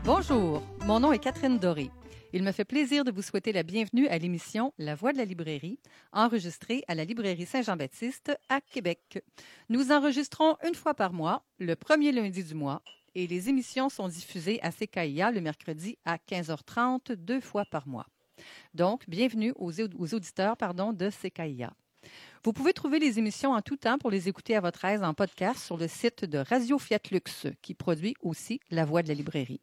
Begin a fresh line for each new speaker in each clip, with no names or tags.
Bonjour, mon nom est Catherine Doré. Il me fait plaisir de vous souhaiter la bienvenue à l'émission La Voix de la librairie, enregistrée à la librairie Saint-Jean-Baptiste à Québec. Nous enregistrons une fois par mois, le premier lundi du mois, et les émissions sont diffusées à CKIA le mercredi à 15h30, 2 fois par mois. Donc, bienvenue aux auditeurs de CKIA. Vous pouvez trouver les émissions en tout temps pour les écouter à votre aise en podcast sur le site de Radio Fiat Lux, qui produit aussi La Voix de la librairie.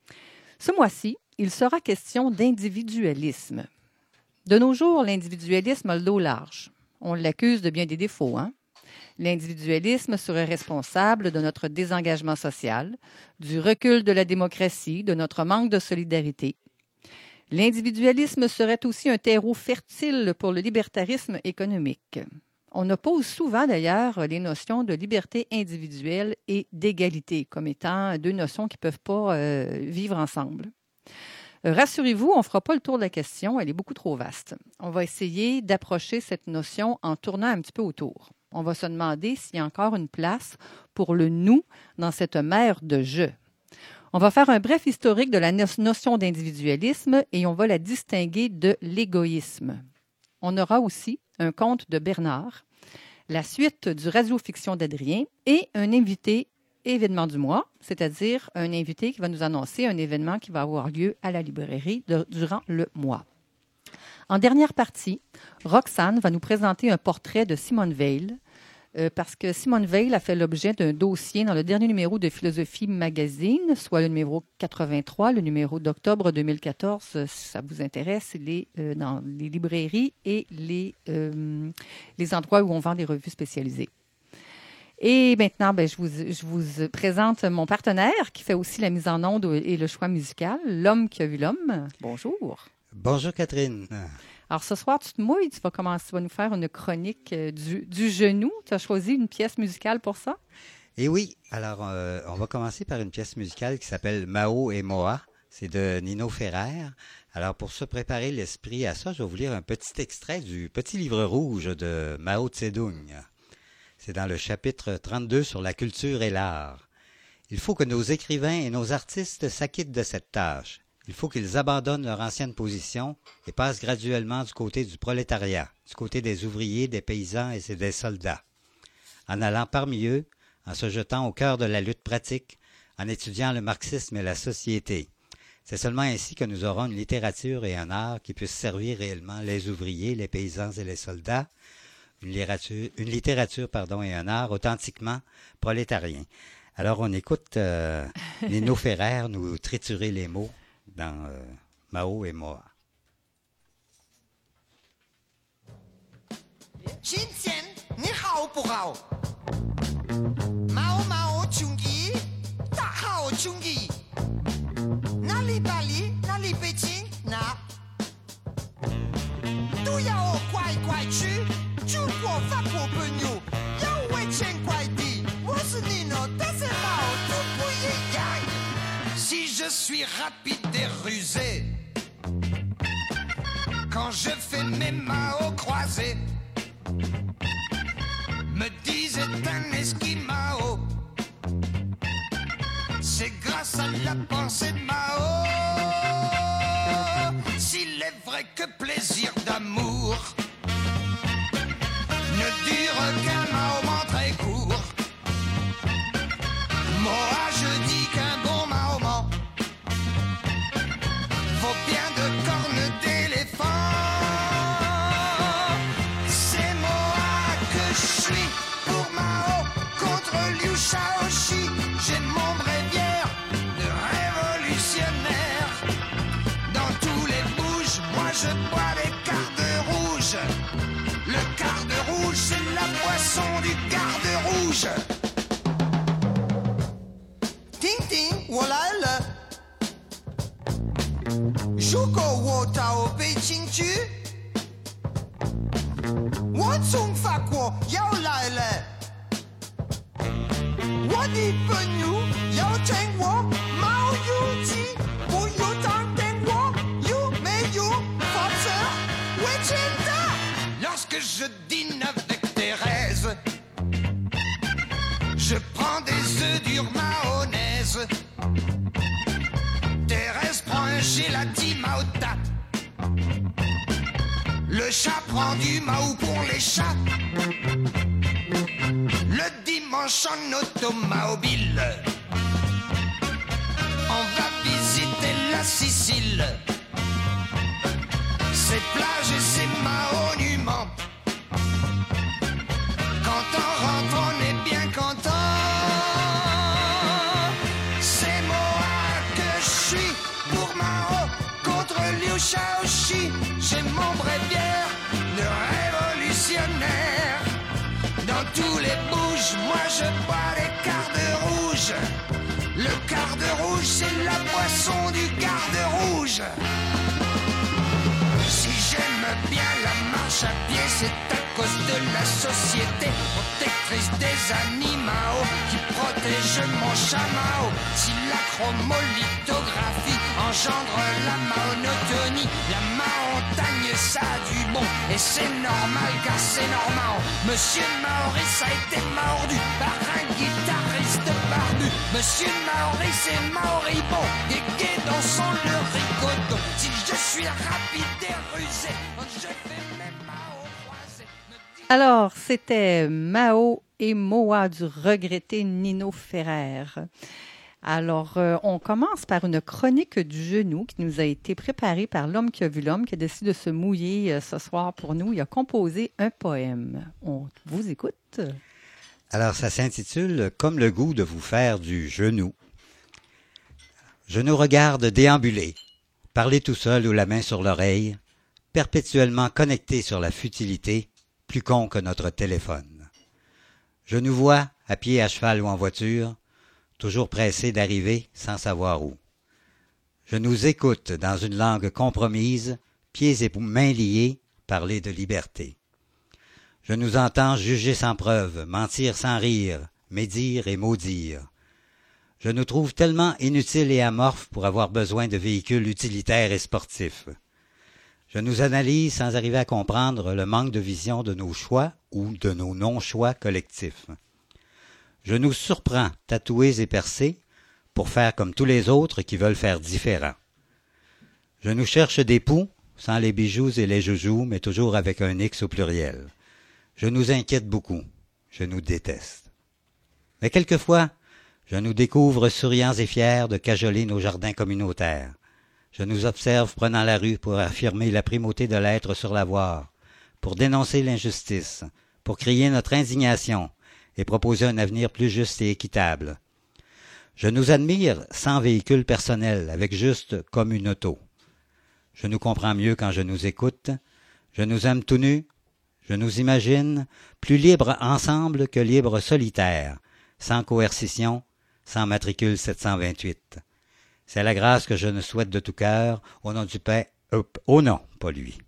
Ce mois-ci, il sera question d'individualisme. De nos jours, l'individualisme a le dos large. On l'accuse de bien des défauts, hein? L'individualisme serait responsable de notre désengagement social, du recul de la démocratie, de notre manque de solidarité. L'individualisme serait aussi un terreau fertile pour le libertarisme économique. On oppose souvent d'ailleurs les notions de liberté individuelle et d'égalité comme étant deux notions qui ne peuvent pas vivre ensemble. Rassurez-vous, on ne fera pas le tour de la question, elle est beaucoup trop vaste. On va essayer d'approcher cette notion en tournant un petit peu autour. On va se demander s'il y a encore une place pour le « nous » dans cette mer de « je ». On va faire un bref historique de la notion d'individualisme et on va la distinguer de l'égoïsme. On aura aussi un conte de Bernard, la suite du Radio-Fiction d'Adrien et un invité événement du mois, c'est-à-dire un invité qui va nous annoncer un événement qui va avoir lieu à la librairie durant le mois. En dernière partie, Roxane va nous présenter un portrait de Simone Veil, parce que Simone Veil a fait l'objet d'un dossier dans le dernier numéro de Philosophie Magazine, soit le numéro 83, le numéro d'octobre 2014, si ça vous intéresse, dans les librairies et les endroits où on vend des revues spécialisées. Et maintenant, je vous présente mon partenaire qui fait aussi la mise en onde et le choix musical, l'homme qui a vu l'homme. Bonjour.
Bonjour Catherine.
Alors ce soir, tu te mouilles, tu vas nous faire une chronique du genou. Tu as choisi une pièce musicale pour ça?
Eh oui, alors on va commencer par une pièce musicale qui s'appelle Mao et Moa. C'est de Nino Ferrer. Alors pour se préparer l'esprit à ça, je vais vous lire un petit extrait du Petit livre rouge de Mao Tse-tung. C'est dans le chapitre 32 sur la culture et l'art. Il faut que nos écrivains et nos artistes s'acquittent de cette tâche. Il faut qu'ils abandonnent leur ancienne position et passent graduellement du côté du prolétariat, du côté des ouvriers, des paysans et des soldats. En allant parmi eux, en se jetant au cœur de la lutte pratique, en étudiant le marxisme et la société. C'est seulement ainsi que nous aurons une littérature et un art qui puissent servir réellement les ouvriers, les paysans et les soldats, une littérature et un art authentiquement prolétariens. Alors on écoute Nino Ferrer nous triturer les mots dans Mao et Moa.
Jinjian, ni hao bu hao? Mao Mao Chungi, da hao Chungi. Nali Bali, nali Beijing, na. 都要乖乖去，中国法国朋友要为钱快递。我是你呢，但是毛都不一样。Si je suis rapide et rusé, quand je fais mes Mao croisés, me disent un esquimao, c'est grâce à la pensée de Mao. S'il est vrai que plaisir d'amour ne dure qu'un moment très court, moi je dis qu'un bon Mahomet vaut bien de cornes d'éléphant. C'est moi que je suis pour Mao contre Liu Shaoxi. J'ai mon bréviaire de révolutionnaire. Dans tous les bouges, moi je bois des cartes rouges. Le garde rouge, c'est la boisson du garde rouge. Ting ting, 我来了。如果我到北京去，我从法国要来了。我的朋友要听我毛有记，不有当听我有没有法则为真的。Lorsque je dîne avec Thérèse, je prends des œufs durs mayonnaise. le chat prend du Mao pour les chats. Le dimanche en automobile, on va visiter la Sicile. Ses plages et ses monuments. Quand on rentre, on est bien content. C'est moi que je suis pour Mao contre Liu Shaoxi. J'ai mon bréviaire de révolutionnaire. Dans tous les bouges, moi je bois les quarts rouges. Le quart de rouge, c'est la boisson du garde rouge. Si j'aime bien la marche à pied, c'est à cause de la société protectrice des animaux qui protège mon chameau. Si la chromolithographie engendre la monotonie, la montagne ça a du bon et c'est normal car c'est normal. Monsieur Maurice a été mordu par un guitariste barbu. Monsieur Maurice est moribond, guégué dans son le rigodon. Si je suis rapide et rusé, je fais mes Mao croisés.
Alors, c'était Mao et Moa du regretté Nino Ferrer. Alors, on commence par une chronique du genou qui nous a été préparée par l'homme qui a vu l'homme, qui a décidé de se mouiller ce soir pour nous. Il a composé un poème. On vous écoute.
Alors, ça s'intitule « Comme le goût de vous faire du genou ». Je nous regarde déambuler, parler tout seul ou la main sur l'oreille, perpétuellement connecté sur la futilité, plus con que notre téléphone. Je nous vois, à pied, à cheval ou en voiture, toujours pressés d'arriver sans savoir où. Je nous écoute dans une langue compromise, pieds et mains liés, parler de liberté. Je nous entends juger sans preuve, mentir sans rire, médire et maudire. Je nous trouve tellement inutiles et amorphes pour avoir besoin de véhicules utilitaires et sportifs. Je nous analyse sans arriver à comprendre le manque de vision de nos choix ou de nos non-choix collectifs. Je nous surprends, tatoués et percés, pour faire comme tous les autres qui veulent faire différent. Je nous cherche des poux, sans les bijoux et les joujoux, mais toujours avec un X au pluriel. Je nous inquiète beaucoup, je nous déteste. Mais quelquefois, je nous découvre souriants et fiers de cajoler nos jardins communautaires. Je nous observe prenant la rue pour affirmer la primauté de l'être sur l'avoir, pour dénoncer l'injustice, pour crier notre indignation et proposer un avenir plus juste et équitable. Je nous admire sans véhicule personnel, avec juste comme une auto. Je nous comprends mieux quand je nous écoute. Je nous aime tout nus. Je nous imagine plus libres ensemble que libres solitaires, sans coercition, sans matricule 728. C'est la grâce que je nous souhaite de tout cœur, au nom du Père, oh non, pas lui.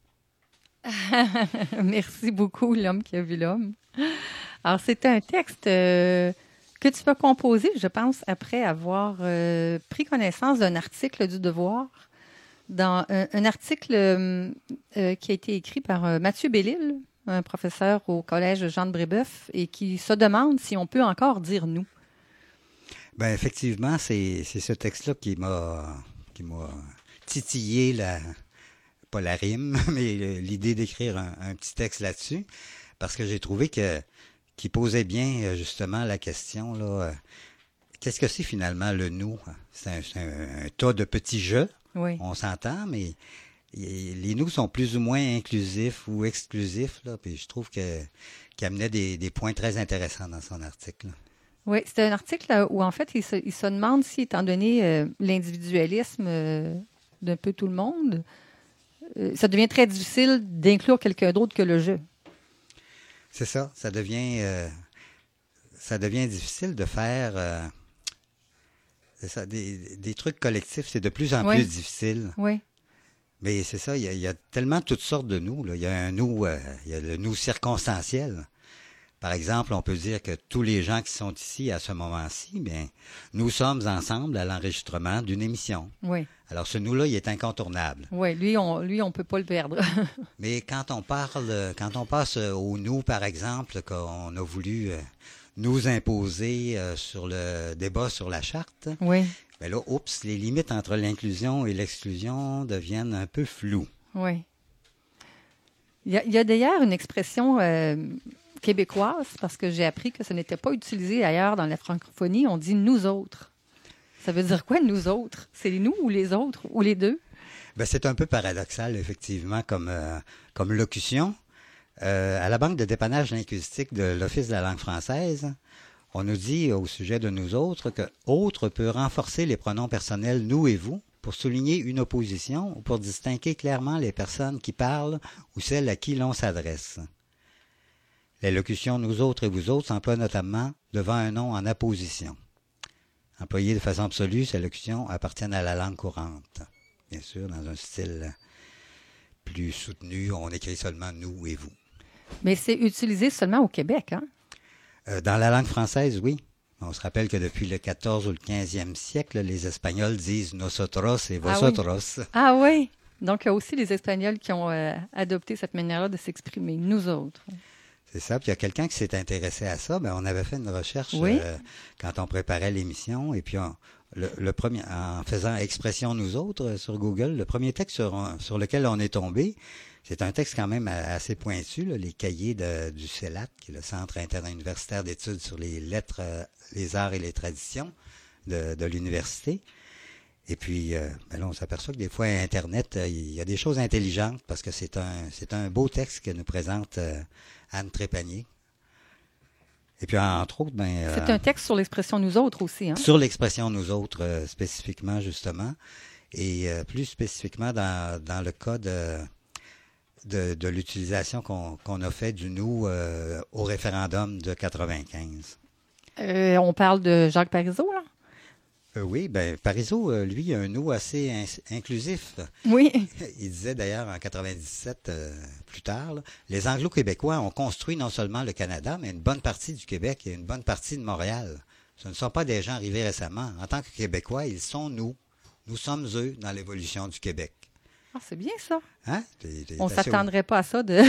Merci beaucoup, l'homme qui a vu l'homme. Alors, c'était un texte que tu peux composer, je pense, après avoir pris connaissance d'un article du Devoir, dans un article qui a été écrit par Mathieu Bellil, un professeur au collège Jean de Brébeuf, et qui se demande si on peut encore dire « nous ».
Ben effectivement, c'est ce texte-là qui m'a titillé pas la rime, mais l'idée d'écrire un petit texte là-dessus, parce que j'ai trouvé qu'il posait bien justement la question là. Qu'est-ce que c'est finalement le nous? C'est un tas de petits jeux,
oui.
On s'entend, mais les nous sont plus ou moins inclusifs ou exclusifs là. Puis je trouve qu'il amenait des points très intéressants dans son article. Là.
Oui, c'est un article où, en fait, il se demande si, étant donné l'individualisme d'un peu tout le monde, ça devient très difficile d'inclure quelqu'un d'autre que le jeu.
C'est ça. Ça devient difficile de faire des trucs collectifs. C'est de plus en plus difficile.
Oui.
Mais c'est ça. Il y a tellement toutes sortes de nous. Là. Il y a un nous, il y a le nous circonstanciel. Par exemple, on peut dire que tous les gens qui sont ici à ce moment-ci, bien, nous sommes ensemble à l'enregistrement d'une émission.
Oui.
Alors, ce nous-là, il est incontournable.
Oui, lui, on peut pas le perdre.
Mais quand on passe au nous, par exemple, qu'on a voulu nous imposer sur le débat sur la charte,
oui.
Bien là, les limites entre l'inclusion et l'exclusion deviennent un peu floues.
Oui. Il y a d'ailleurs une expression québécoise, parce que j'ai appris que ce n'était pas utilisé ailleurs dans la francophonie. On dit « nous autres ». Ça veut dire quoi, nous autres? C'est nous ou les autres, ou les deux?
Ben, c'est un peu paradoxal, effectivement, comme locution. À la Banque de dépannage linguistique de l'Office de la langue française, on nous dit au sujet de nous autres que « autre » peut renforcer les pronoms personnels « nous » et « vous » pour souligner une opposition ou pour distinguer clairement les personnes qui parlent ou celles à qui l'on s'adresse. Les locutions « nous autres » et « vous autres » s'emploient notamment devant un nom en apposition. Employées de façon absolue, ces locutions appartiennent à la langue courante. Bien sûr, dans un style plus soutenu, on écrit seulement « nous » et « vous ».
Mais c'est utilisé seulement au Québec, hein?
Dans la langue française, oui. On se rappelle que depuis le 14 ou le 15e siècle, les Espagnols disent « nosotros » et « vosotros ».
Ah oui! Donc, il y a aussi les Espagnols qui ont adopté cette manière-là de s'exprimer, nous autres.
C'est ça. Puis il y a quelqu'un qui s'est intéressé à ça. Ben, on avait fait une recherche quand on préparait l'émission. Et puis, en faisant « Expression nous autres » sur Google, le premier texte sur lequel on est tombé, c'est un texte quand même assez pointu, là, les cahiers du CELAT, qui est le Centre interuniversitaire d'études sur les lettres, les arts et les traditions de l'université. Et puis, là, on s'aperçoit que des fois, à Internet, il y a des choses intelligentes parce que c'est un beau texte que nous présente Anne Trépanier. Et puis, entre autres,
c'est un texte sur l'expression « nous autres » aussi, hein?
Sur l'expression « nous autres », spécifiquement, justement. Et plus spécifiquement dans le cas de l'utilisation qu'on a fait du « nous » au référendum de 95.
On parle de Jacques Parizeau, là?
Oui, Parizeau, lui, a un « nous » assez inclusif.
Oui.
Il disait d'ailleurs en 97, plus tard, là, les Anglo-Québécois ont construit non seulement le Canada, mais une bonne partie du Québec et une bonne partie de Montréal. Ce ne sont pas des gens arrivés récemment. En tant que Québécois, ils sont nous. Nous sommes eux dans l'évolution du Québec.
Ah, c'est bien ça.
Hein?
On ne s'attendrait pas à ça de...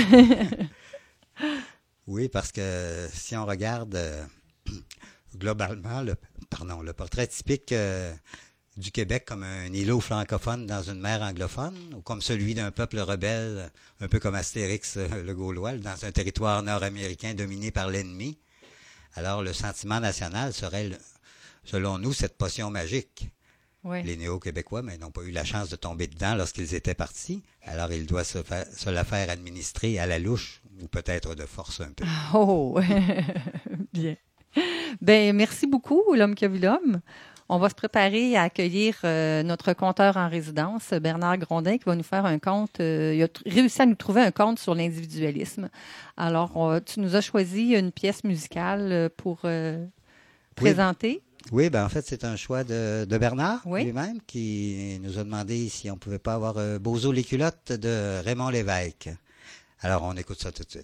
Oui, parce que si on regarde globalement le portrait typique du Québec comme un îlot francophone dans une mer anglophone, ou comme celui d'un peuple rebelle, un peu comme Astérix le Gaulois, dans un territoire nord-américain dominé par l'ennemi, alors le sentiment national serait, selon nous, cette potion magique. Oui. Les Néo-Québécois n'ont pas eu la chance de tomber dedans lorsqu'ils étaient partis. Alors, ils doivent se la faire administrer à la louche ou peut-être de force un peu.
Oh! Bien. Merci beaucoup, l'homme qui a vu l'homme. On va se préparer à accueillir notre conteur en résidence, Bernard Grondin, qui va nous faire un conte. Il a réussi à nous trouver un conte sur l'individualisme. Alors, tu nous as choisi une pièce musicale pour présenter.
Oui, en fait, c'est un choix de Bernard lui-même qui nous a demandé si on ne pouvait pas avoir Bozo les culottes de Raymond Lévesque. Alors, on écoute ça tout de suite.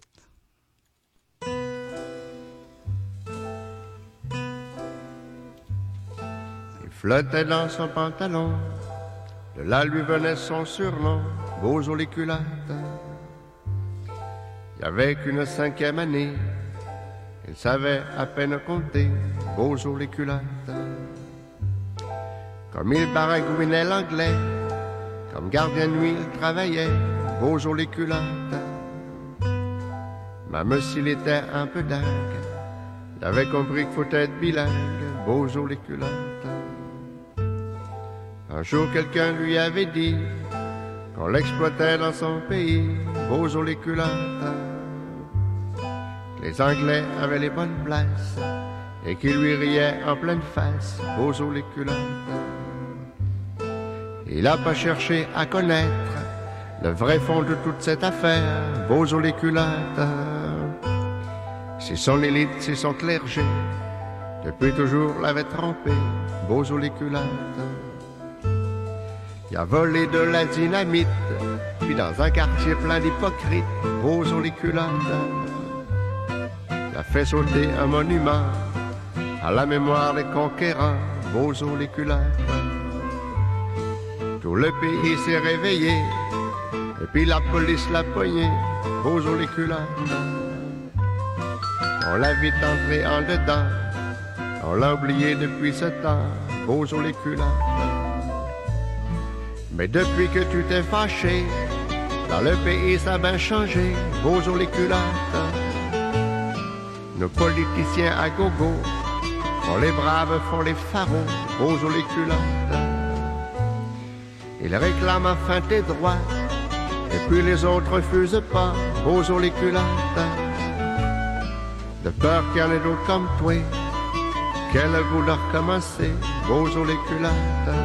Il flottait dans son pantalon, de là lui venait son surnom, Bozo les culottes. Il n'y avait qu'une 5e année, il savait à peine compter, Bozo les culottes. Comme il baragouinait l'anglais, comme gardien de nuit il travaillait, Bozo les culottes. Même s'il était un peu dingue, il avait compris qu'il faut être bilingue, Bozo les culottes. Un jour quelqu'un lui avait dit qu'on l'exploitait dans son pays, Bozo les culottes. Les Anglais avaient les bonnes places et qui lui riaient en pleine face, Bozo les culottes. Il n'a pas cherché à connaître le vrai fond de toute cette affaire, Bozo les culottes. Si son élite, si son clergé, depuis toujours l'avait trompé, Bozo les culottes. Il a volé de la dynamite, puis dans un quartier plein d'hypocrites, Bozo les culottes. Il a fait sauter un monument à la mémoire des conquérants, Bozo les culottes. Tout le pays s'est réveillé, et puis la police l'a pogné, Bozo les culottes. On l'a vite entré en dedans, on l'a oublié depuis ce temps, Bozo les culottes. Mais depuis que tu t'es fâché, Dans le pays, ça a bien changé, bonjour les culottes. Nos politiciens à gogo font les braves, font les pharaons, bonjour les culottes. Ils réclament enfin tes droits, et puis les autres refusent pas, bonjour les culottes. De peur qu'il y en ait d'autres comme toi, qu'elle a le goût de recommencer, bonjour les culottes.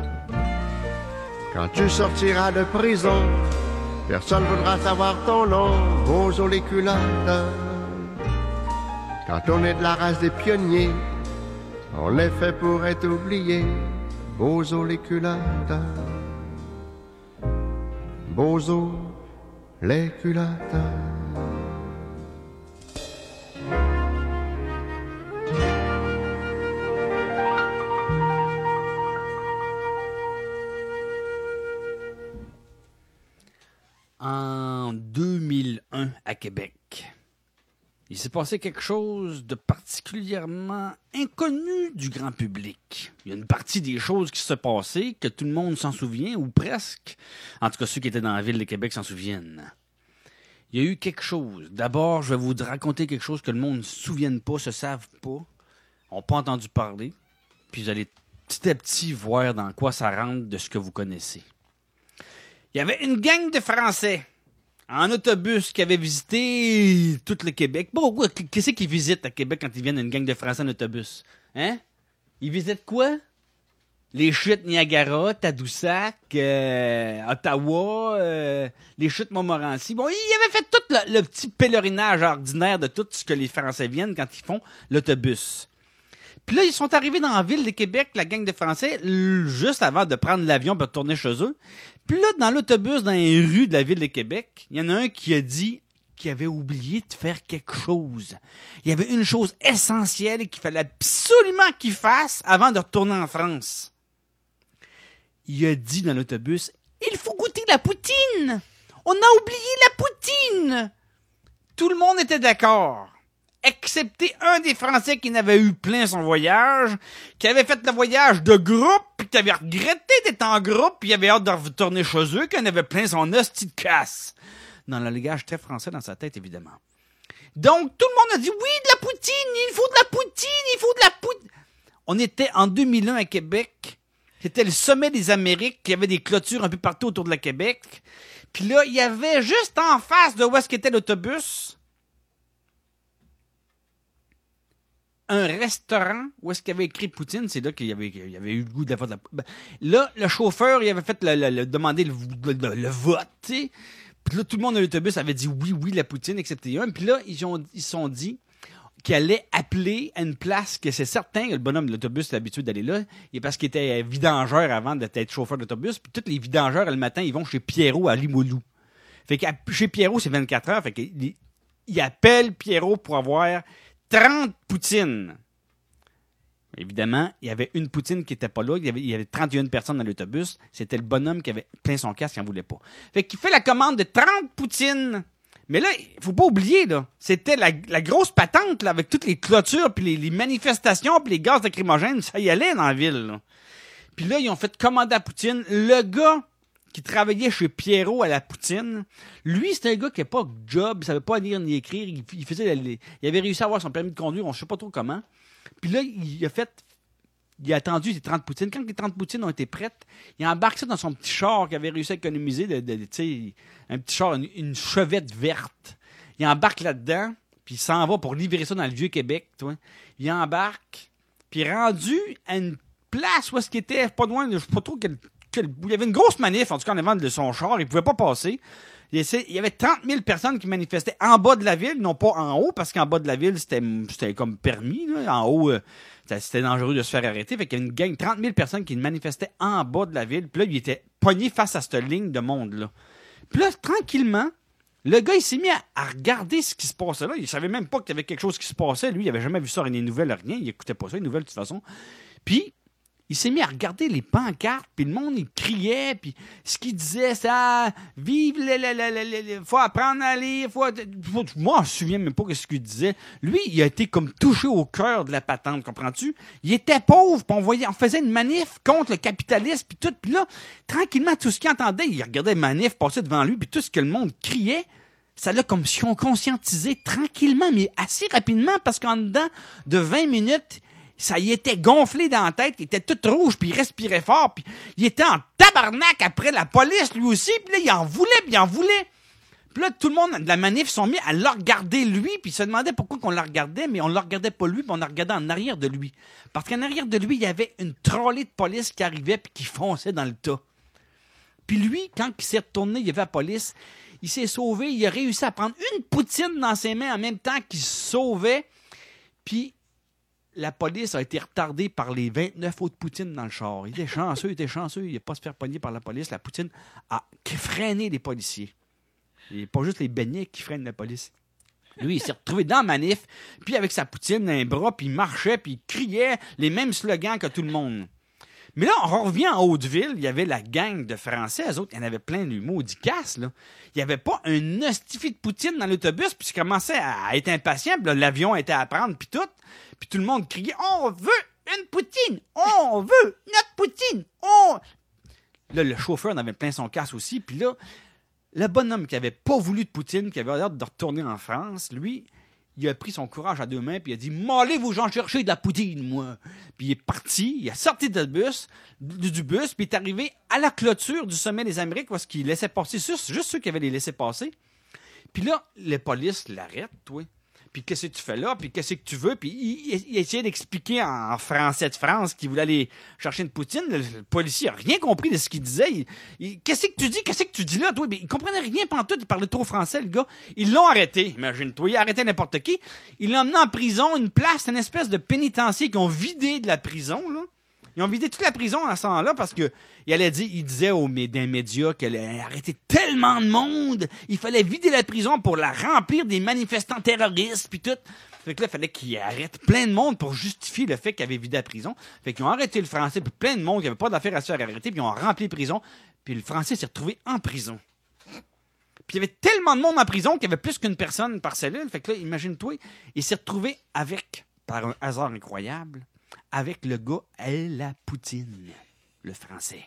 Quand tu sortiras de prison, personne voudra savoir ton nom, bonjour les culottes. Quand on est de la race des pionniers, on est fait pour être oublié, bonjour les culottes. Bonjour les culottes.
En 2001, à Québec, il s'est passé quelque chose de particulièrement inconnu du grand public. Il y a une partie des choses qui se sont passées que tout le monde s'en souvient, ou presque. En tout cas, ceux qui étaient dans la ville de Québec s'en souviennent. Il y a eu quelque chose. D'abord, je vais vous raconter quelque chose que le monde ne se souvienne pas, se savent pas, n'ont pas entendu parler. Puis vous allez petit à petit voir dans quoi ça rentre de ce que vous connaissez. Il y avait une gang de Français en autobus qui avait visité tout le Québec. Bon, qu'est-ce qu'ils visitent à Québec quand ils viennent une gang de Français en autobus? Hein? Ils visitent quoi? Les chutes Niagara, Tadoussac, Ottawa, les chutes Montmorency. Bon, ils avaient fait tout le petit pèlerinage ordinaire de tout ce que les Français viennent quand ils font l'autobus. Puis là, ils sont arrivés dans la ville de Québec, la gang de Français, juste avant de prendre l'avion pour retourner chez eux. Puis là, dans l'autobus, dans les rues de la ville de Québec, il y en a un qui a dit qu'il avait oublié de faire quelque chose. Il y avait une chose essentielle qu'il fallait absolument qu'il fasse avant de retourner en France. Il a dit dans l'autobus, « Il faut goûter la poutine! On a oublié la poutine! » Tout le monde était d'accord, excepté un des Français qui n'avait eu plein son voyage, qui avait fait le voyage de groupe, puis qui avait regretté d'être en groupe, puis il avait hâte de retourner chez eux, qui en avait plein son hostie de casse. Dans le langage très français dans sa tête, évidemment. Donc, tout le monde a dit, oui, de la poutine, il faut de la poutine, il faut de la poutine. On était en 2001 à Québec. C'était le sommet des Amériques. Il y avait des clôtures un peu partout autour de la Québec. Puis là, il y avait juste en face de où est-ce qu'était l'autobus, un restaurant où est-ce qu'il avait écrit Poutine. C'est là qu'il y avait eu le goût de la vote. Là, le chauffeur, il avait fait demander le vote, tu sais. Puis là, tout le monde dans l'autobus avait dit oui, la Poutine, excepté un. Puis là, ils se sont dit qu'il allait appeler à une place que c'est certain que le bonhomme de l'autobus a l'habitude d'aller là. Et parce qu'il était vidangeur avant d'être chauffeur d'autobus. Puis tous les vidangeurs, le matin, ils vont chez Pierrot à Limoilou. Fait que chez Pierrot, c'est 24 heures. Fait qu'il appelle Pierrot pour avoir 30 poutines. Évidemment, il y avait une poutine qui n'était pas là. Il y avait 31 personnes dans l'autobus. C'était le bonhomme qui avait plein son casque qui n'en voulait pas. Fait qu'il fait la commande de 30 poutines. Mais là, il faut pas oublier, là, c'était la grosse patente là, avec toutes les clôtures, puis les manifestations, puis les gaz lacrymogènes. Ça y allait dans la ville. Là. Puis là, ils ont fait commander à poutine. Le gars qui travaillait chez Pierrot à la poutine, lui, c'était un gars qui n'avait pas de job, il savait pas lire ni écrire. Il avait réussi à avoir son permis de conduire, on ne sait pas trop comment. Puis là, il a attendu les 30 poutines. Quand les 30 poutines ont été prêtes, il a embarqué ça dans son petit char qu'il avait réussi à économiser, un petit char, une chevette verte. Il embarque là-dedans, puis il s'en va pour livrer ça dans le Vieux-Québec. Il embarque, puis rendu à une place où est-ce qu'il était, pas loin, je sais pas trop il y avait une grosse manif, en tout cas, en avant de son char, il pouvait pas passer. Il y avait 30 000 personnes qui manifestaient en bas de la ville, non pas en haut, parce qu'en bas de la ville, c'était comme permis. Là. En haut, c'était dangereux de se faire arrêter. Fait qu'il y avait une gang, 30 000 personnes qui manifestaient en bas de la ville. Puis là, il était pogné face à cette ligne de monde-là. Puis là, tranquillement, le gars, il s'est mis à regarder ce qui se passait là. Il savait même pas qu'il y avait quelque chose qui se passait. Lui, il avait jamais vu ça dans les nouvelles, rien. Il écoutait pas ça, les nouvelles, de toute façon. Puis, il s'est mis à regarder les pancartes, puis le monde, il criait, puis ce qu'il disait, c'est « Vive faut apprendre à lire, moi, je me souviens même pas de ce qu'il disait. Lui, il a été comme touché au cœur de la patente, comprends-tu? Il était pauvre, puis on faisait une manif contre le capitalisme, puis tout, puis là, tranquillement, tout ce qu'il entendait, il regardait la manif passer devant lui, puis tout ce que le monde criait, ça l'a comme si on conscientisait tranquillement, mais assez rapidement, parce qu'en dedans de 20 minutes, ça y était gonflé dans la tête, il était tout rouge, puis il respirait fort, puis il était en tabarnak après la police, lui aussi, puis là, il en voulait, puis il en voulait. Puis là, tout le monde de la manif sont mis à le regarder, lui, puis ils se demandaient pourquoi qu'on le regardait, mais on le regardait pas lui, puis on le regardait en arrière de lui. Parce qu'en arrière de lui, il y avait une trolley de police qui arrivait, puis qui fonçait dans le tas. Puis lui, quand il s'est retourné, il y avait la police, il s'est sauvé, il a réussi à prendre une poutine dans ses mains en même temps qu'il se sauvait, puis la police a été retardée par les 29 autres poutines dans le char. Il était chanceux, il n'a pas se faire pogner par la police. La poutine a freiné les policiers. Et pas juste les beignets qui freinent la police. Lui, il s'est retrouvé dans la manif, puis avec sa poutine dans les bras, puis il marchait, puis il criait les mêmes slogans que tout le monde. Mais là, on revient en Haute-Ville, il y avait la gang de Français, eux autres, il y en avait plein de maudits casses, là. Il n'y avait pas un hostifie de poutine dans l'autobus, puis il commençait à être impatient, puis là, l'avion était à prendre, puis tout. Puis tout le monde criait « On veut une poutine! On veut notre poutine! Là, le chauffeur en avait plein son casque aussi, puis là, le bonhomme qui avait pas voulu de poutine, qui avait l'air de retourner en France, lui, il a pris son courage à deux mains, puis il a dit « M'allez vous en chercher de la poutine, moi! » Puis il est parti, il a sorti du bus, puis il est arrivé à la clôture du sommet des Amériques, parce qu'il laissait passer juste ceux qui avaient les laissés passer. Puis là, les polices l'arrêtent, toi. Puis qu'est-ce que tu fais là? Puis qu'est-ce que tu veux? Puis il essayait d'expliquer en français de France qu'il voulait aller chercher une poutine. Le policier n'a rien compris de ce qu'il disait. Qu'est-ce que tu dis? Qu'est-ce que tu dis là, toi? Mais il comprenait rien pantoute. Il parlait trop français, le gars. Ils l'ont arrêté, imagine-toi. Il a arrêté n'importe qui. Il l'a emmené en prison, une place, une espèce de pénitencier qu'ils ont vidé de la prison, là. Ils ont vidé toute la prison à ce temps-là parce que il disait dans les médias qu'elle allait arrêter tellement de monde. Il fallait vider la prison pour la remplir des manifestants terroristes puis tout. Fait que là, il fallait qu'il arrête plein de monde pour justifier le fait qu'il avait vidé la prison. Fait qu'ils ont arrêté le français puis plein de monde qui n'avait pas d'affaires à se faire arrêter puis ils ont rempli la prison. Puis le français s'est retrouvé en prison. Puis il y avait tellement de monde en prison qu'il y avait plus qu'une personne par cellule. Fait que là, imagine-toi, il s'est retrouvé par un hasard incroyable, avec le gars à la poutine, le français.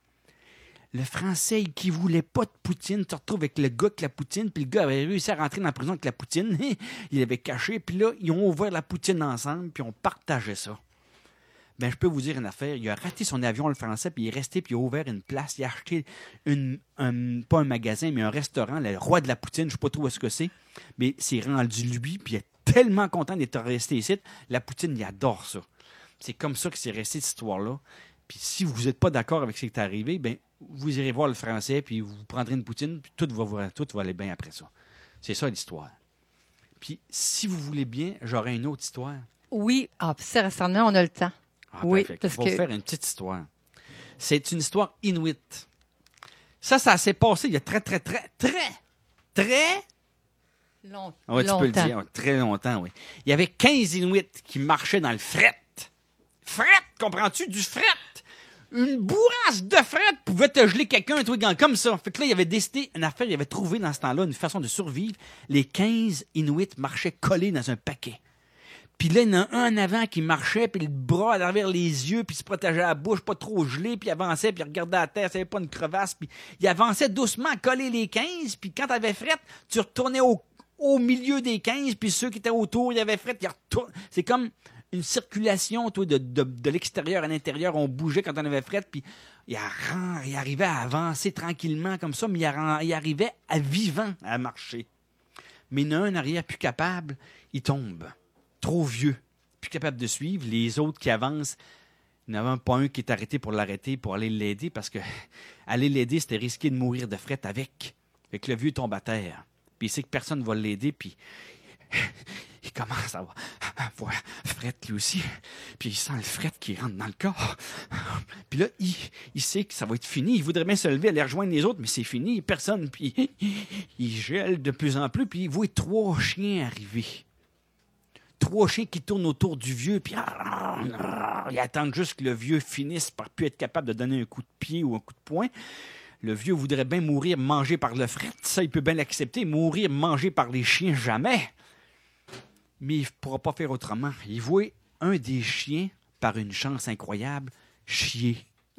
Le français qui voulait pas de poutine se retrouve avec le gars avec la poutine, puis le gars avait réussi à rentrer dans la prison avec la poutine. Il avait caché, puis là, ils ont ouvert la poutine ensemble, puis on partageait ça. Ben, je peux vous dire une affaire. Il a raté son avion, le français, puis il est resté, puis il a ouvert une place. Il a acheté pas un magasin, mais un restaurant, le roi de la poutine, je sais pas trop où est-ce que c'est, mais c'est rendu lui, puis il est tellement content d'être resté ici. La poutine, il adore ça. C'est comme ça que c'est resté, cette histoire-là. Puis si vous n'êtes pas d'accord avec ce qui est arrivé, ben vous irez voir le français, puis vous prendrez une poutine, puis tout va aller bien après ça. C'est ça, l'histoire. Puis si vous voulez bien, j'aurai une autre histoire.
Oui, certainement, on a le temps. Oui,
parce que... On va faire une petite histoire. C'est une histoire inuite. Ça s'est passé il y a très
longtemps.
Oui, tu peux le dire, très longtemps, oui. Il y avait 15 Inuits qui marchaient dans le fret. Fret, comprends-tu? Du fret! Une bourrasse de fret pouvait te geler quelqu'un, un truc comme ça. Fait que là, il avait décidé une affaire, il avait trouvé dans ce temps-là une façon de survivre. Les 15 Inuits marchaient collés dans un paquet. Puis là, il y en a un en avant qui marchait, puis le bras à travers les yeux, puis il se protégeait la bouche, pas trop gelé, puis il avançait, puis il regardait à terre, ça avait pas une crevasse, puis il avançait doucement, collé les 15, puis quand t'avais fret, tu retournais au milieu des 15, puis ceux qui étaient autour, il y avait fret, ils retournaient. C'est comme une circulation, toi, de l'extérieur à l'intérieur, on bougeait quand on avait fret, puis il arrivait à avancer tranquillement comme ça, mais il arrivait à vivant à marcher. Mais il y en a un arrière plus capable, il tombe. Trop vieux, plus capable de suivre. Les autres qui avancent, il n'y en avait pas un qui est arrêté pour l'arrêter, pour aller l'aider, parce que aller l'aider, c'était risquer de mourir de fret avec. Fait que le vieux tombe à terre. Puis il sait que personne ne va l'aider, puis il commence à voir fret lui aussi. Puis il sent le fret qui rentre dans le corps. Puis là, il sait que ça va être fini. Il voudrait bien se lever, aller rejoindre les autres, mais c'est fini, personne. Puis il gèle de plus en plus, puis il voit 3 chiens arriver. 3 chiens qui tournent autour du vieux, puis ils attendent juste que le vieux finisse par plus être capable de donner un coup de pied ou un coup de poing. Le vieux voudrait bien mourir mangé par le fret. Ça, il peut bien l'accepter. Mourir mangé par les chiens, jamais. Mais il ne pourra pas faire autrement. Il voit un des chiens, par une chance incroyable, chier.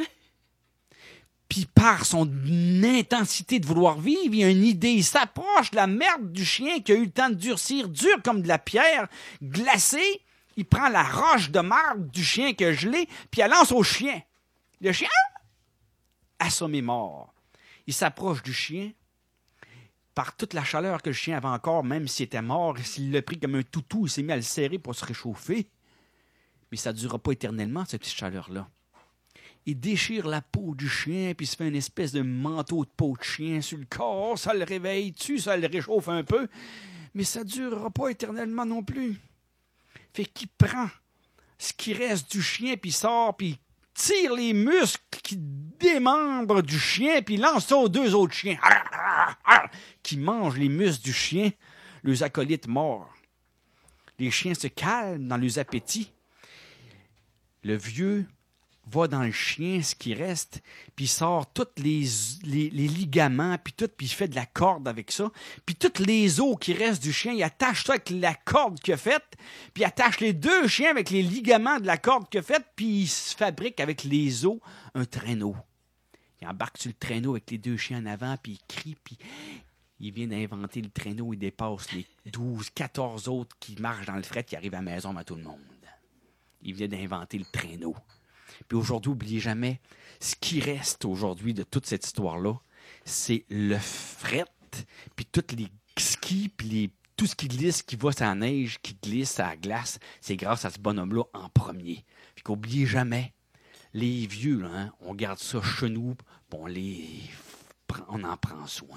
Puis par son intensité de vouloir vivre, il a une idée. Il s'approche de la merde du chien qui a eu le temps de durcir, dur comme de la pierre, glacé. Il prend la roche de marde du chien qui a gelé, puis il la lance au chien. Le chien, assommé mort. Il s'approche du chien. Par toute la chaleur que le chien avait encore, même s'il était mort, s'il l'a pris comme un toutou, il s'est mis à le serrer pour se réchauffer. Mais ça ne durera pas éternellement, cette petite chaleur-là. Il déchire la peau du chien, puis il se fait une espèce de manteau de peau de chien sur le corps. Ça le réveille dessus, ça le réchauffe un peu. Mais ça ne durera pas éternellement non plus. Fait qu'il prend ce qui reste du chien, puis il sort, puis il tire les muscles qui démembrent du chien, puis il lance ça aux 2 autres chiens, qui mangent les muscles du chien, leurs acolytes morts. Les chiens se calment dans leurs appétits. Le vieux va dans le chien, ce qui reste, puis il sort tous les ligaments, puis il fait de la corde avec ça. Puis tous les os qui restent du chien, il attache ça avec la corde qu'il a faite, puis il attache les 2 chiens avec les ligaments de la corde qu'il a faite, puis il se fabrique avec les os un traîneau. Il embarque sur le traîneau avec les 2 chiens en avant, puis il crie, puis il vient d'inventer le traîneau, il dépasse les 12, 14 autres qui marchent dans le fret, qui arrivent à la maison à tout le monde. Il vient d'inventer le traîneau. Puis aujourd'hui, n'oubliez jamais, ce qui reste aujourd'hui de toute cette histoire-là, c'est le fret, puis tous les skis, puis tout ce qui glisse, qui va sur la neige, qui glisse à la glace, c'est grâce à ce bonhomme-là en premier. Puis qu'oubliez jamais, les vieux, là, hein, on garde ça chez nous, puis on en prend soin.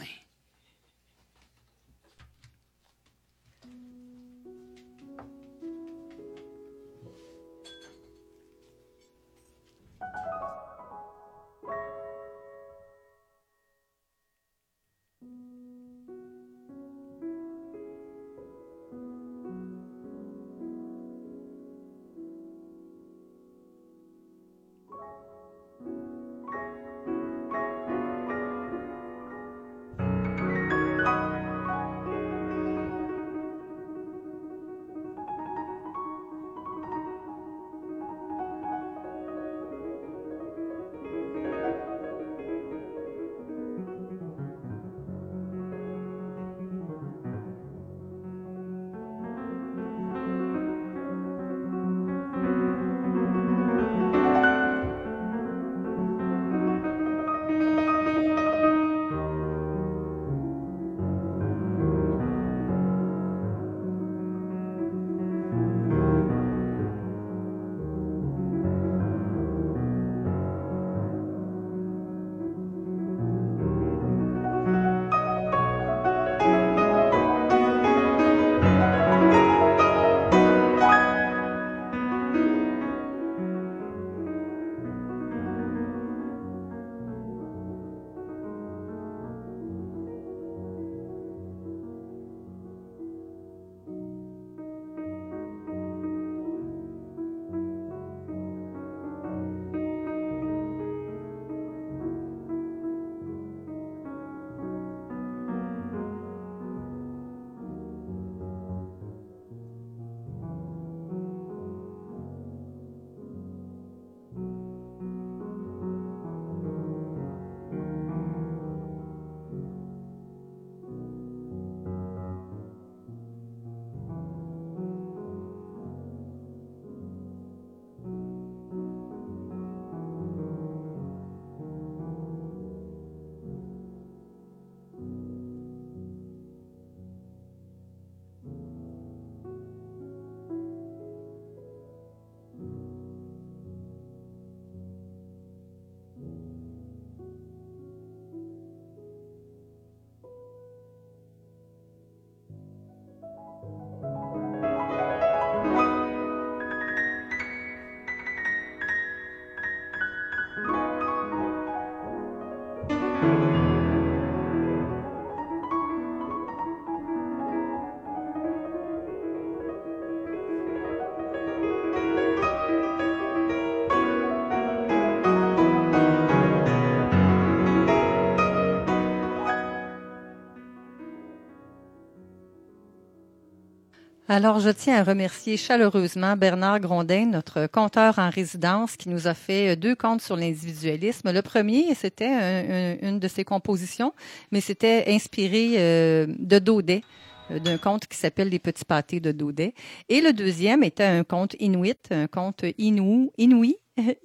Alors, je tiens à remercier chaleureusement Bernard Grondin, notre conteur en résidence, qui nous a fait 2 contes sur l'individualisme. Le premier, c'était une de ses compositions, mais c'était inspiré de Daudet, d'un conte qui s'appelle Les petits pâtés de Daudet. Et le deuxième était un conte inuit, un conte inuit,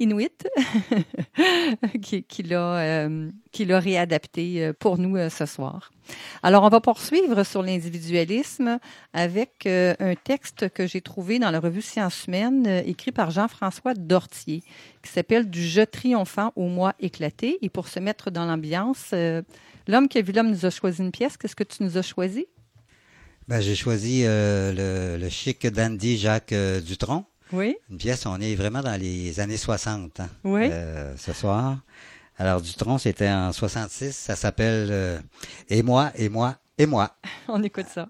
qu'il a réadapté pour nous ce soir. Alors, on va poursuivre sur l'individualisme avec un texte que j'ai trouvé dans la revue Sciences humaines, écrit par Jean-François Dortier, qui s'appelle « Du jeu triomphant au moi éclaté ». Et pour se mettre dans l'ambiance, l'homme qui a vu l'homme nous a choisi une pièce. Qu'est-ce que tu nous as choisi?
J'ai choisi le chic dandy Jacques Dutronc.
Oui.
Une pièce, on est vraiment dans les années 60
Oui.
Ce soir. Alors, Dutronc, c'était en 66. Ça s'appelle Et moi, et moi, et moi.
On écoute ça.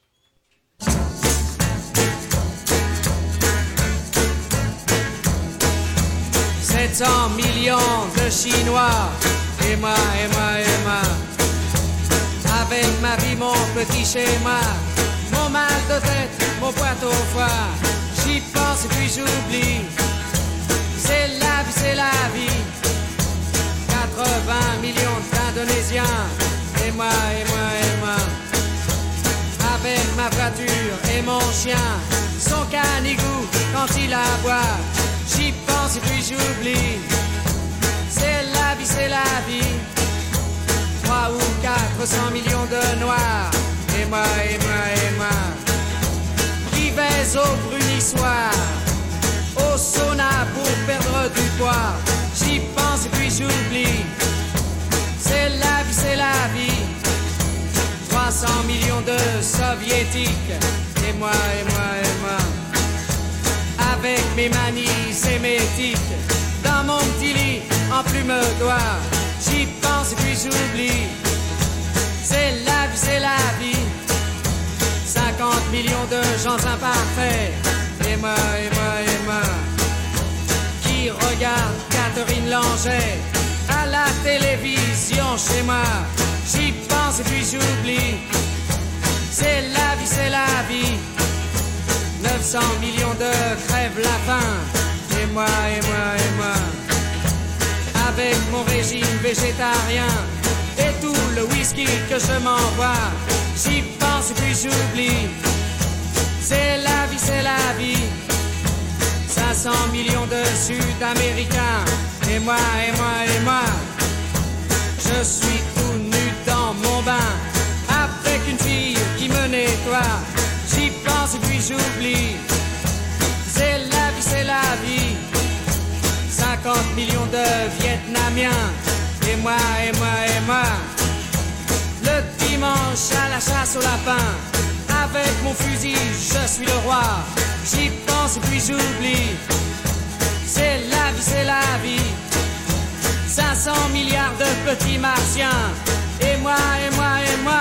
700 millions de Chinois. Et moi, et moi, et moi. Avec ma vie, mon petit schéma, mon mal de tête, mon poids au foie. J'y pense et puis j'oublie. C'est la vie, c'est la vie. 80 millions d'Indonésiens. Et moi, et moi, et moi. Avec ma voiture et mon chien, son canigou quand il aboie. J'y pense et puis j'oublie. C'est la vie, c'est la vie. 3 ou 400 millions de noirs. Et moi, et moi, et moi. Qui baise au brunissoir, au sauna pour perdre du poids. J'y pense et puis j'oublie. C'est la vie, c'est la vie. 300 millions de soviétiques. Et moi, et moi, et moi. Avec mes manies sémétiques, dans mon petit lit en plume d'oie. J'y pense et puis j'oublie. C'est la vie, c'est la vie. 50 millions de gens imparfaits. Et moi, et moi, et moi. Qui regarde Catherine Langeais à la télévision chez moi. J'y pense et puis j'oublie. C'est la vie, c'est la vie. 900 millions de crèves la faim. Et moi, et moi, et moi. Avec mon régime végétarien et tout le whisky que je m'envoie. J'y pense et puis j'oublie. C'est la vie, c'est la vie. 500 millions de Sud-Américains. Et moi, et moi, et moi. Je suis tout nu dans mon bain, avec une fille qui me nettoie. J'y pense et puis j'oublie. C'est la vie, c'est la vie. 50 millions de Vietnamiens. Et moi, et moi, et moi. Le dimanche à la chasse au lapin, avec mon fusil, je suis le roi. J'y pense et puis j'oublie. C'est la vie, c'est la vie. 500 milliards de petits martiens. Et moi, et moi, et moi.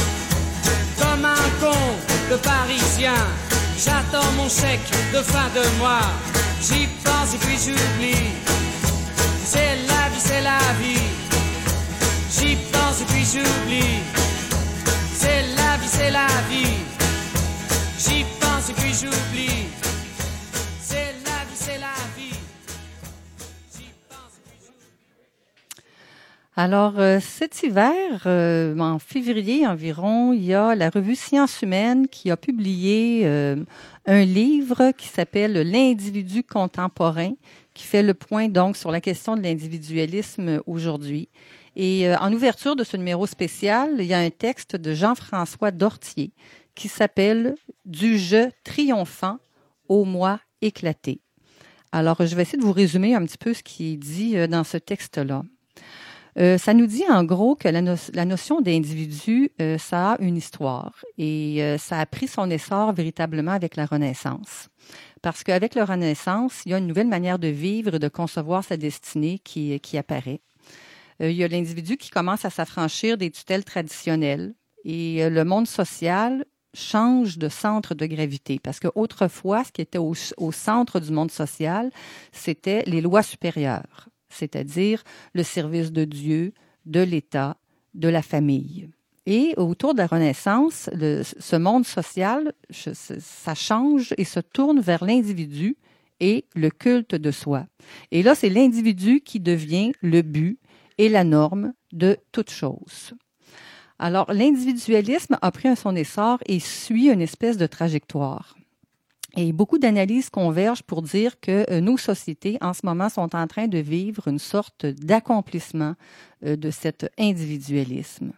Comme un con de Parisien, j'attends mon chèque de fin de mois. J'y pense et puis j'oublie. C'est la vie, c'est la vie. J'y pense et puis j'oublie. C'est la vie, c'est la vie. J'y pense et puis j'oublie. C'est la vie, c'est la vie. J'y pense et puis j'oublie.
Alors, cet hiver, en février environ, il y a la revue Sciences humaines qui a publié un livre qui s'appelle « L'individu contemporain », qui fait le point donc sur la question de l'individualisme aujourd'hui. Et en ouverture de ce numéro spécial, il y a un texte de Jean-François Dortier qui s'appelle « Du jeu triomphant au moi éclaté ». Alors, je vais essayer de vous résumer un petit peu ce qui est dit dans ce texte-là. Ça nous dit en gros que la notion d'individu, ça a une histoire et ça a pris son essor véritablement avec la Renaissance. Parce qu'avec la Renaissance, il y a une nouvelle manière de vivre et de concevoir sa destinée qui apparaît. Il y a l'individu qui commence à s'affranchir des tutelles traditionnelles et le monde social change de centre de gravité. Parce qu'autrefois, ce qui était au centre du monde social, c'était les lois supérieures, c'est-à-dire le service de Dieu, de l'État, de la famille. Et autour de la Renaissance, ce monde social, ça change et se tourne vers l'individu et le culte de soi. Et là, c'est l'individu qui devient le but et la norme de toute chose. Alors, l'individualisme a pris son essor et suit une espèce de trajectoire. Et beaucoup d'analyses convergent pour dire que nos sociétés, en ce moment, sont en train de vivre une sorte d'accomplissement de cet individualisme.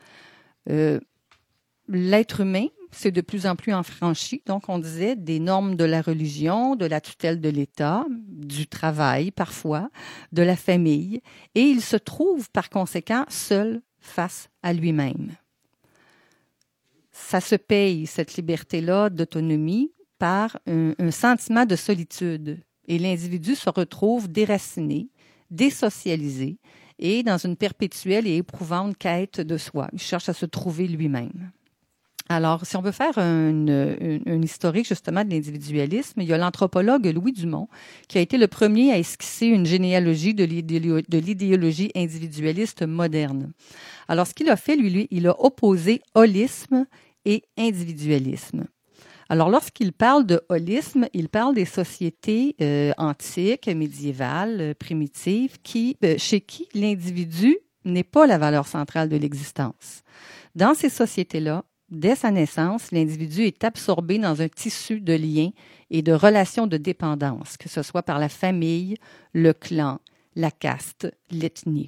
L'être humain, c'est de plus en plus enfranchi, donc on disait, des normes de la religion, de la tutelle de l'État, du travail parfois, de la famille, et il se trouve par conséquent seul face à lui-même. Ça se paye, cette liberté-là d'autonomie, par un sentiment de solitude. Et l'individu se retrouve déraciné, désocialisé et dans une perpétuelle et éprouvante quête de soi. Il cherche à se trouver lui-même. Alors, si on veut faire un historique justement de l'individualisme, il y a l'anthropologue Louis Dumont qui a été le premier à esquisser une généalogie de l'idéologie individualiste moderne. Alors, ce qu'il a fait, lui, il a opposé holisme et individualisme. Alors, lorsqu'il parle de holisme, il parle des sociétés antiques, médiévales, primitives, chez qui l'individu n'est pas la valeur centrale de l'existence. Dans ces sociétés-là, dès sa naissance, l'individu est absorbé dans un tissu de liens et de relations de dépendance, que ce soit par la famille, le clan, la caste, l'ethnie.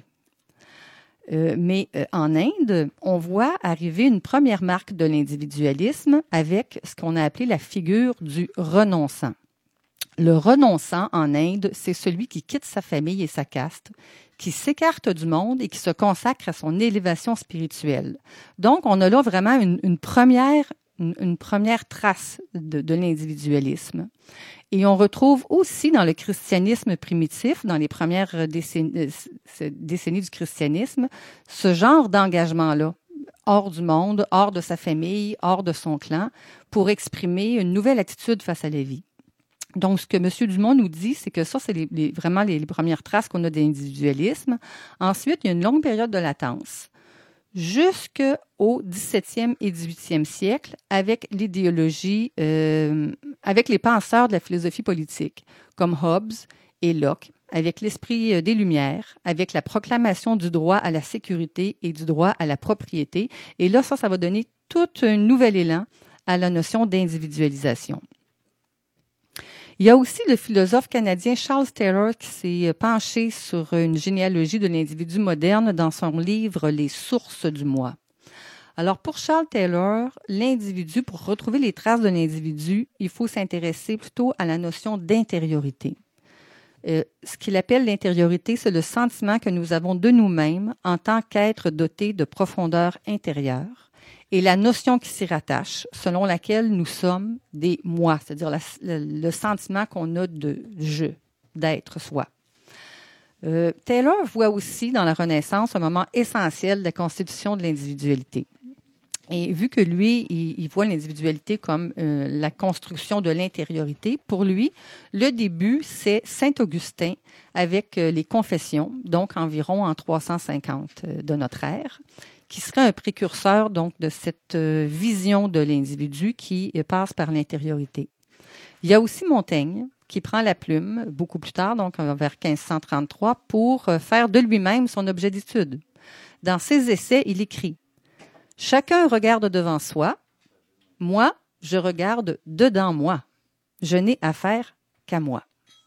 Mais en Inde, on voit arriver une première marque de l'individualisme avec ce qu'on a appelé la figure du renonçant. Le renonçant en Inde, c'est celui qui quitte sa famille et sa caste, qui s'écarte du monde et qui se consacre à son élévation spirituelle. Donc, on a là vraiment une première trace de l'individualisme. Et on retrouve aussi dans le christianisme primitif, dans les premières décennies du christianisme, ce genre d'engagement-là, hors du monde, hors de sa famille, hors de son clan, pour exprimer une nouvelle attitude face à la vie. Donc, ce que M. Dumont nous dit, c'est que ça, c'est vraiment les premières traces qu'on a d'individualisme. Ensuite, il y a une longue période de latence, jusqu'au 17e et 18e siècle, avec l'idéologie, avec les penseurs de la philosophie politique, comme Hobbes et Locke, avec l'esprit des Lumières, avec la proclamation du droit à la sécurité et du droit à la propriété. Et là, ça va donner tout un nouvel élan à la notion d'individualisation. Il y a aussi le philosophe canadien Charles Taylor qui s'est penché sur une généalogie de l'individu moderne dans son livre « Les sources du moi ». Alors, pour Charles Taylor, l'individu, pour retrouver les traces de l'individu, il faut s'intéresser plutôt à la notion d'intériorité. Ce qu'il appelle l'intériorité, c'est le sentiment que nous avons de nous-mêmes en tant qu'être doté de profondeur intérieure. Et la notion qui s'y rattache, selon laquelle nous sommes des moi, c'est-à-dire le sentiment qu'on a de je, d'être soi. Taylor voit aussi dans la Renaissance un moment essentiel de la constitution de l'individualité. Et vu que lui, il voit l'individualité comme la construction de l'intériorité, pour lui, le début, c'est Saint-Augustin avec les Confessions, donc environ en 350 de notre ère, qui serait un précurseur donc de cette vision de l'individu qui passe par l'intériorité. Il y a aussi Montaigne qui prend la plume beaucoup plus tard, donc vers 1533, pour faire de lui-même son objet d'étude. Dans ses essais, il écrit « Chacun regarde devant soi, moi, je regarde dedans moi. Je n'ai affaire qu'à moi. »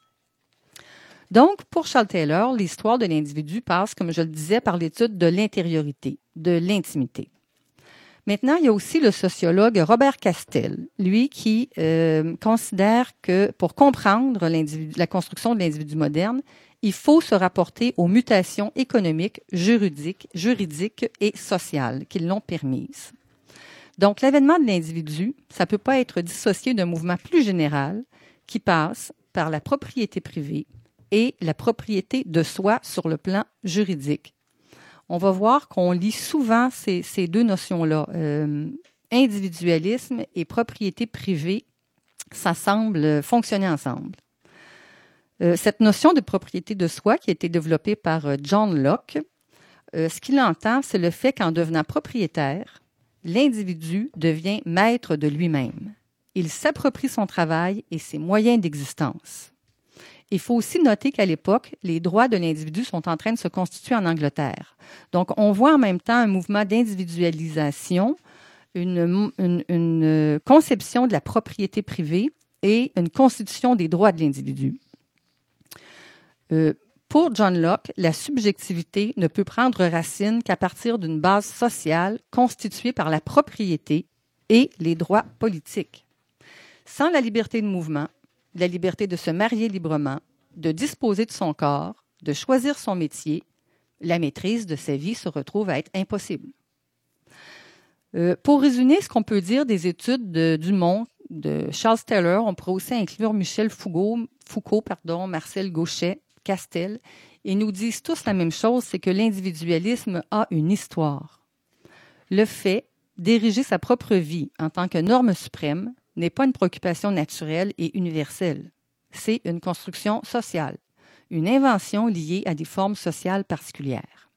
Donc, pour Charles Taylor, l'histoire de l'individu passe, comme je le disais, par l'étude de l'intériorité, de l'intimité. Maintenant, il y a aussi le sociologue Robert Castel, lui qui considère que pour comprendre la construction de l'individu moderne, il faut se rapporter aux mutations économiques, juridiques et sociales qui l'ont permises. Donc, l'avènement de l'individu, ça ne peut pas être dissocié d'un mouvement plus général qui passe par la propriété privée et la propriété de soi sur le plan juridique. On va voir qu'on lie souvent ces deux notions-là. Individualisme et propriété privée, ça semble fonctionner ensemble. Cette notion de propriété de soi qui a été développée par John Locke ce qu'il entend, c'est le fait qu'en devenant propriétaire, l'individu devient maître de lui-même. Il s'approprie son travail et ses moyens d'existence. Il faut aussi noter qu'à l'époque, les droits de l'individu sont en train de se constituer en Angleterre. Donc, on voit en même temps un mouvement d'individualisation, une conception de la propriété privée et une constitution des droits de l'individu. Pour John Locke, la subjectivité ne peut prendre racine qu'à partir d'une base sociale constituée par la propriété et les droits politiques. Sans la liberté de mouvement, la liberté de se marier librement, de disposer de son corps, de choisir son métier, la maîtrise de sa vie se retrouve à être impossible. Pour résumer ce qu'on peut dire des études de Dumont, de Charles Taylor, on pourrait aussi inclure Michel Foucault, Marcel Gauchet, Castel. Ils nous disent tous la même chose, c'est que l'individualisme a une histoire. Le fait d'ériger sa propre vie en tant que norme suprême n'est pas une préoccupation naturelle et universelle. C'est une construction sociale, une invention liée à des formes sociales particulières.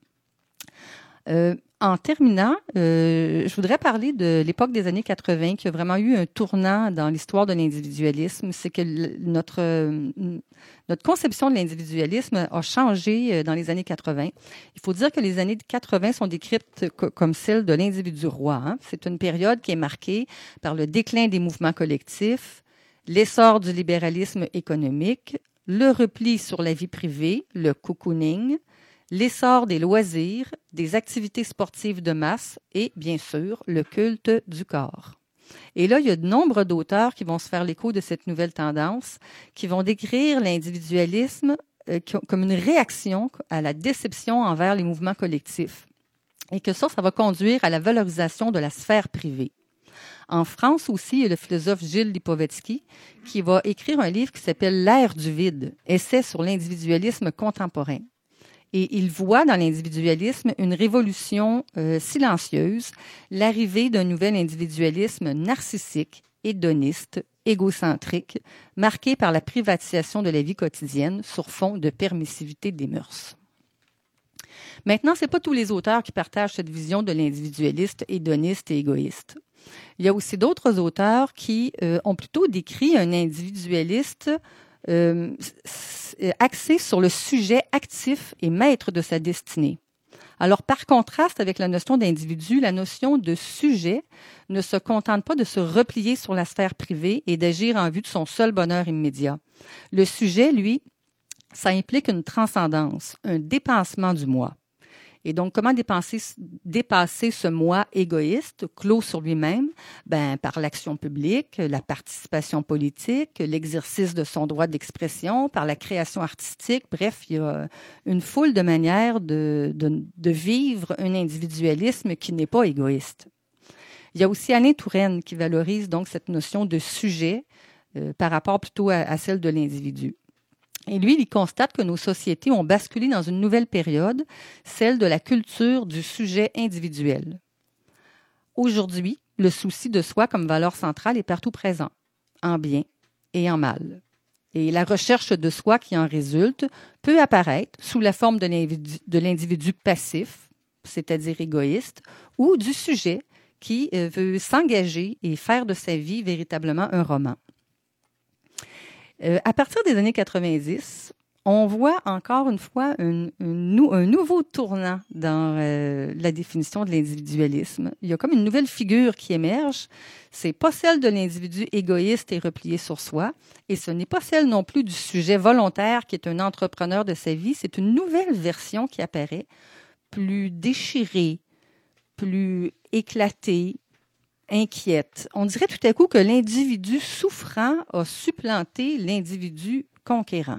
En terminant, je voudrais parler de l'époque des années 80 qui a vraiment eu un tournant dans l'histoire de l'individualisme. C'est que notre conception de l'individualisme a changé dans les années 80. Il faut dire que les années 80 sont décrites comme celles de l'individu roi. Hein. C'est une période qui est marquée par le déclin des mouvements collectifs, l'essor du libéralisme économique, le repli sur la vie privée, le cocooning, l'essor des loisirs, des activités sportives de masse et, bien sûr, le culte du corps. Et là, il y a de nombreux d'auteurs qui vont se faire l'écho de cette nouvelle tendance, qui vont décrire l'individualisme comme une réaction à la déception envers les mouvements collectifs. Et que ça va conduire à la valorisation de la sphère privée. En France aussi, il y a le philosophe Gilles Lipovetsky qui va écrire un livre qui s'appelle « L'ère du vide », essai sur l'individualisme contemporain. Et il voit dans l'individualisme une révolution silencieuse, l'arrivée d'un nouvel individualisme narcissique, hédoniste, égocentrique, marqué par la privatisation de la vie quotidienne sur fond de permissivité des mœurs. Maintenant, ce n'est pas tous les auteurs qui partagent cette vision de l'individualiste hédoniste et égoïste. Il y a aussi d'autres auteurs qui ont plutôt décrit un individualiste axé sur le sujet actif et maître de sa destinée. Alors, par contraste avec la notion d'individu, la notion de sujet ne se contente pas de se replier sur la sphère privée et d'agir en vue de son seul bonheur immédiat. Le sujet, lui, ça implique une transcendance, un dépassement du moi. Et donc, comment dépasser ce moi égoïste, clos sur lui-même? Par l'action publique, la participation politique, l'exercice de son droit d'expression, par la création artistique. Bref, il y a une foule de manières de vivre un individualisme qui n'est pas égoïste. Il y a aussi Alain Touraine qui valorise donc cette notion de sujet par rapport plutôt à celle de l'individu. Et lui, il constate que nos sociétés ont basculé dans une nouvelle période, celle de la culture du sujet individuel. Aujourd'hui, le souci de soi comme valeur centrale est partout présent, en bien et en mal. Et la recherche de soi qui en résulte peut apparaître sous la forme de l'individu passif, c'est-à-dire égoïste, ou du sujet qui veut s'engager et faire de sa vie véritablement un roman. À partir des années 90, on voit encore une fois un nouveau tournant dans la définition de l'individualisme. Il y a comme une nouvelle figure qui émerge. C'est pas celle de l'individu égoïste et replié sur soi, et ce n'est pas celle non plus du sujet volontaire qui est un entrepreneur de sa vie. C'est une nouvelle version qui apparaît, plus déchirée, plus éclatée, inquiète. On dirait tout à coup que l'individu souffrant a supplanté l'individu conquérant.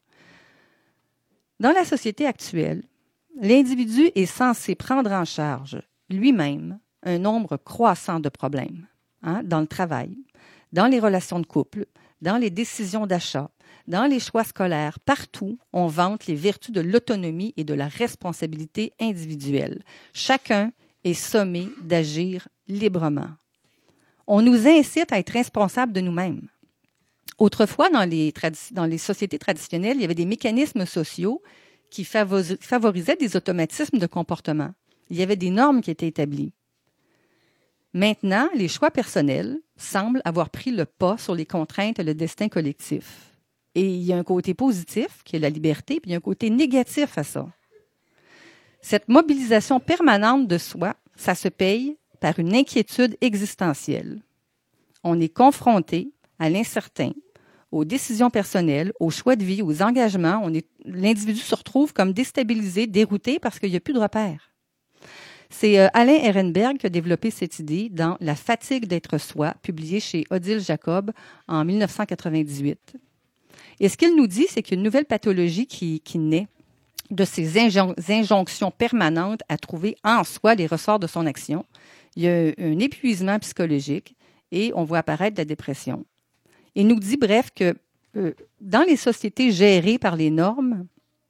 Dans la société actuelle, l'individu est censé prendre en charge lui-même un nombre croissant de problèmes, dans le travail, dans les relations de couple, dans les décisions d'achat, dans les choix scolaires. Partout, on vante les vertus de l'autonomie et de la responsabilité individuelle. Chacun est sommé d'agir librement. On nous incite à être responsables de nous-mêmes. Autrefois, dans les sociétés traditionnelles, il y avait des mécanismes sociaux qui favorisaient des automatismes de comportement. Il y avait des normes qui étaient établies. Maintenant, les choix personnels semblent avoir pris le pas sur les contraintes et le destin collectif. Et il y a un côté positif, qui est la liberté, puis il y a un côté négatif à ça. Cette mobilisation permanente de soi, ça se paye par une inquiétude existentielle. On est confronté à l'incertain, aux décisions personnelles, aux choix de vie, aux engagements. L'individu se retrouve comme déstabilisé, dérouté parce qu'il n'y a plus de repères. C'est Alain Ehrenberg qui a développé cette idée dans La fatigue d'être soi, publié chez Odile Jacob en 1998. Et ce qu'il nous dit, c'est qu'il y a une nouvelle pathologie qui naît de ces injonctions permanentes à trouver en soi les ressorts de son action. Il y a un épuisement psychologique et on voit apparaître la dépression. Il nous dit, bref, que dans les sociétés gérées par les normes,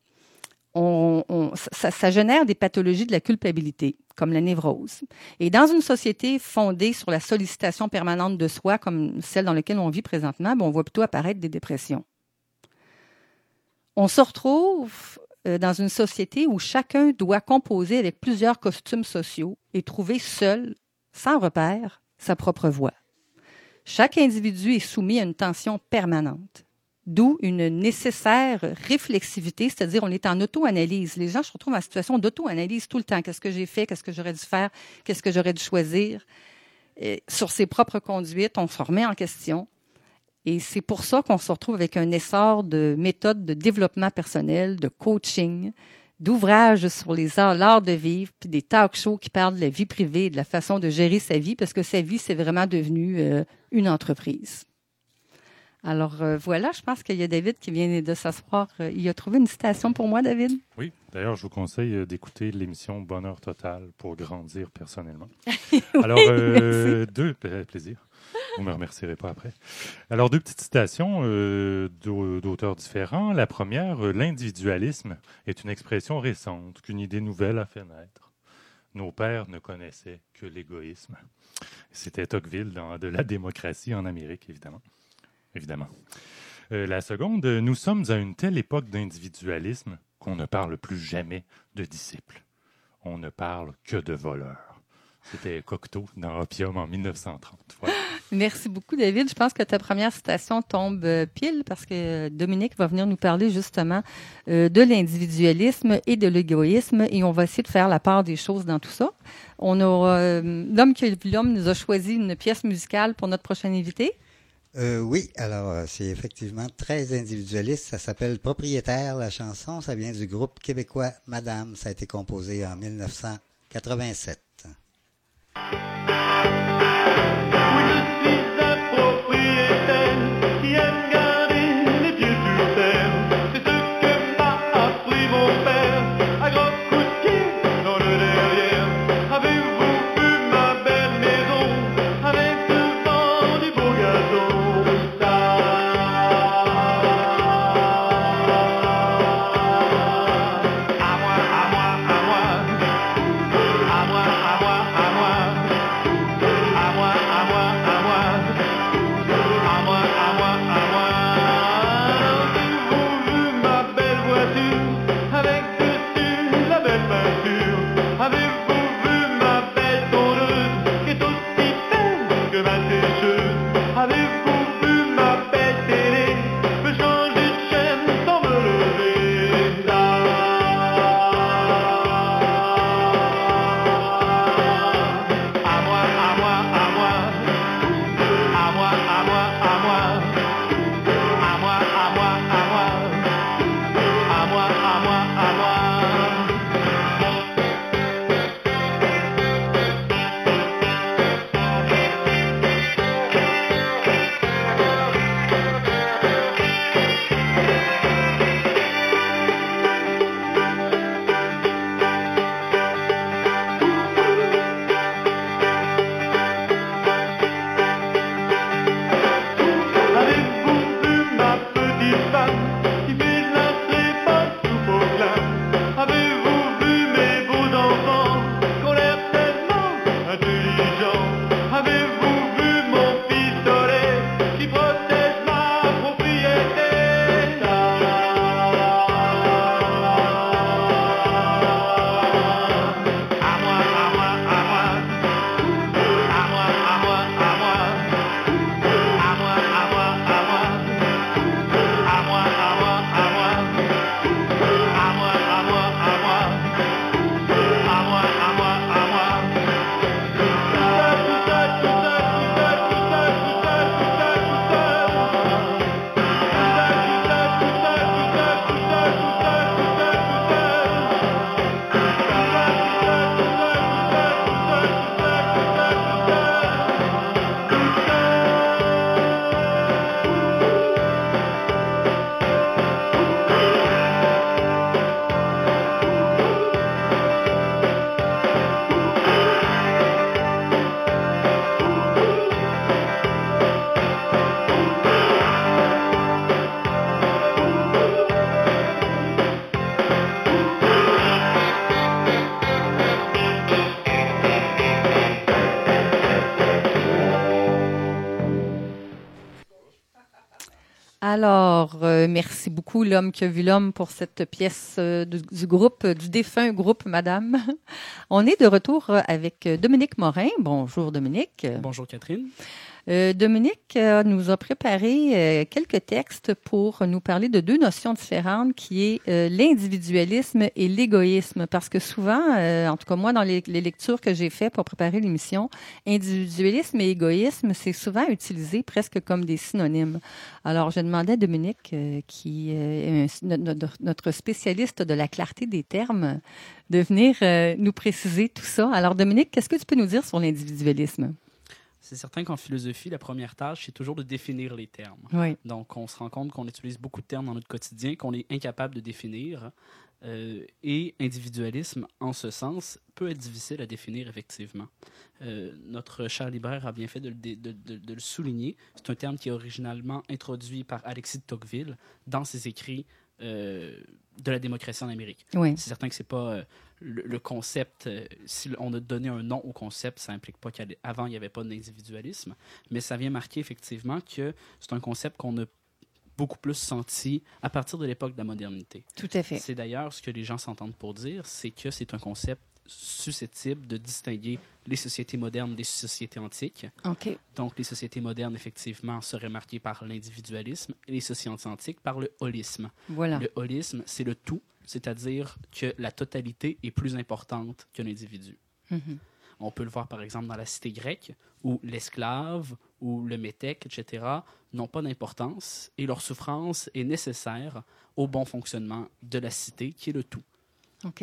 ça génère des pathologies de la culpabilité, comme la névrose. Et dans une société fondée sur la sollicitation permanente de soi, comme celle dans laquelle on vit présentement, on voit plutôt apparaître des dépressions. On se retrouve dans une société où chacun doit composer avec plusieurs costumes sociaux et trouver seul, sans repère, sa propre voie. Chaque individu est soumis à une tension permanente, d'où une nécessaire réflexivité, c'est-à-dire on est en auto-analyse. Les gens se retrouvent en situation d'auto-analyse tout le temps. Qu'est-ce que j'ai fait? Qu'est-ce que j'aurais dû faire? Qu'est-ce que j'aurais dû choisir? Et sur ses propres conduites, on se remet en question. Et c'est pour ça qu'on se retrouve avec un essor de méthodes de développement personnel, de coaching, d'ouvrages sur l'art de vivre, puis des talk shows qui parlent de la vie privée et de la façon de gérer sa vie, parce que sa vie, c'est vraiment devenu une entreprise. Alors voilà, je pense qu'il y a David qui vient de s'asseoir. Il a trouvé une citation pour moi, David.
Oui, d'ailleurs, je vous conseille d'écouter l'émission Bonheur Total pour grandir personnellement.
Oui,
Alors,
merci.
deux plaisirs. Vous ne me remercierez pas après. Alors, deux petites citations d'auteurs différents. La première, l'individualisme est une expression récente qu'une idée nouvelle a fait naître. Nos pères ne connaissaient que l'égoïsme. C'était Tocqueville dans De la démocratie en Amérique, évidemment. La seconde, nous sommes à une telle époque d'individualisme qu'on ne parle plus jamais de disciples. On ne parle que de voleurs. C'était Cocteau dans Opium en 1930. Voilà.
Merci beaucoup, David. Je pense que ta première citation tombe pile parce que Dominique va venir nous parler justement de l'individualisme et de l'égoïsme et on va essayer de faire la part des choses dans tout ça. L'homme qui a vu l'homme nous a choisi une pièce musicale pour notre prochain invité.
Oui, alors c'est effectivement très individualiste. Ça s'appelle Propriétaire, la chanson. Ça vient du groupe québécois Madame. Ça a été composé en 1987.
À moi.
Alors, merci beaucoup, L'Homme qui a vu l'homme, pour cette pièce du groupe, du défunt groupe Madame. On est de retour avec Dominique Morin. Bonjour, Dominique.
Bonjour Catherine.
Dominique nous a préparé quelques textes pour nous parler de deux notions différentes, qui est l'individualisme et l'égoïsme. Parce que souvent, en tout cas moi, dans les lectures que j'ai faites pour préparer l'émission, individualisme et égoïsme, c'est souvent utilisé presque comme des synonymes. Alors, je demandais à Dominique, qui est notre spécialiste de la clarté des termes, de venir nous préciser tout ça. Alors, Dominique, qu'est-ce que tu peux nous dire sur l'individualisme?
C'est certain qu'en philosophie, la première tâche, c'est toujours de définir les termes.
Oui.
Donc, on se rend compte qu'on utilise beaucoup de termes dans notre quotidien qu'on est incapable de définir. Et individualisme, en ce sens, peut être difficile à définir, effectivement. Notre cher libraire a bien fait de le souligner. C'est un terme qui est originalement introduit par Alexis de Tocqueville dans ses écrits de la démocratie en Amérique.
Oui.
C'est certain que c'est pas le concept. Si on a donné un nom au concept, ça implique pas qu'avant il n'y avait pas d'individualisme, mais ça vient marquer effectivement que c'est un concept qu'on a beaucoup plus senti à partir de l'époque de la modernité.
Tout à fait.
C'est d'ailleurs ce que les gens s'entendent pour dire, c'est que c'est un concept susceptible de distinguer les sociétés modernes des sociétés antiques.
OK.
Donc, les sociétés modernes, effectivement, seraient marquées par l'individualisme et les sociétés antiques par le holisme.
Voilà.
Le holisme, c'est le tout, c'est-à-dire que la totalité est plus importante que l'individu.
Mhm.
On peut le voir, par exemple, dans la cité grecque, où l'esclave ou le métèque, etc., n'ont pas d'importance et leur souffrance est nécessaire au bon fonctionnement de la cité, qui est le tout.
OK.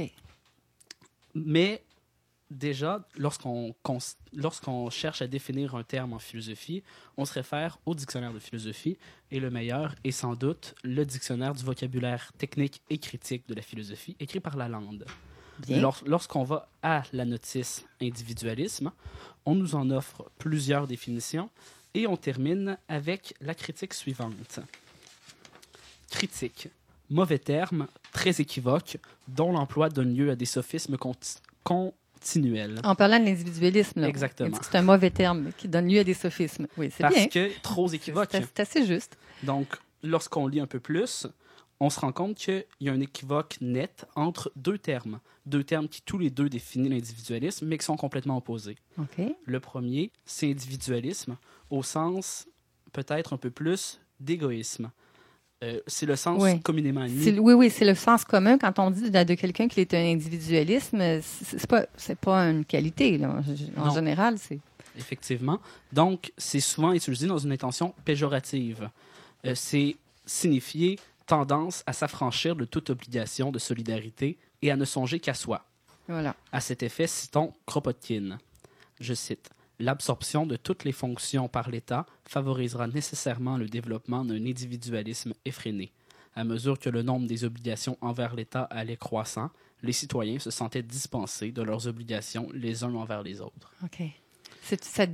Mais déjà, lorsqu'on cherche à définir un terme en philosophie, on se réfère au dictionnaire de philosophie, et le meilleur est sans doute le dictionnaire du vocabulaire technique et critique de la philosophie, écrit par Lalande.
Bien.
Lorsqu'on va à la notice individualisme, on nous en offre plusieurs définitions, et on termine avec la critique suivante. Critique. Mauvais terme, très équivoque, dont l'emploi donne lieu à des sophismes continuels.
En parlant de l'individualisme, là,
Exactement.
c'est un mauvais terme qui donne lieu à des sophismes. Oui, c'est
Parce
bien.
que trop équivoque.
C'est assez juste.
Donc, lorsqu'on lit un peu plus, on se rend compte qu'il y a un équivoque net entre deux termes. Deux termes qui, tous les deux, définissent l'individualisme, mais qui sont complètement opposés.
OK.
Le premier, c'est individualisme, au sens peut-être un peu plus d'égoïsme. C'est le sens
Oui.
communément admis.
Oui, c'est le sens commun. Quand on dit de quelqu'un qu'il est un individualisme, c'est pas une qualité. Là. En
Non.
général, c'est...
Effectivement. Donc, c'est souvent utilisé dans une intention péjorative. C'est signifier tendance à s'affranchir de toute obligation de solidarité et à ne songer qu'à soi.
Voilà.
À cet effet, citons Kropotkin. Je cite. L'absorption de toutes les fonctions par l'État favorisera nécessairement le développement d'un individualisme effréné. À mesure que le nombre des obligations envers l'État allait croissant, les citoyens se sentaient dispensés de leurs obligations les uns envers les autres.
OK. Ça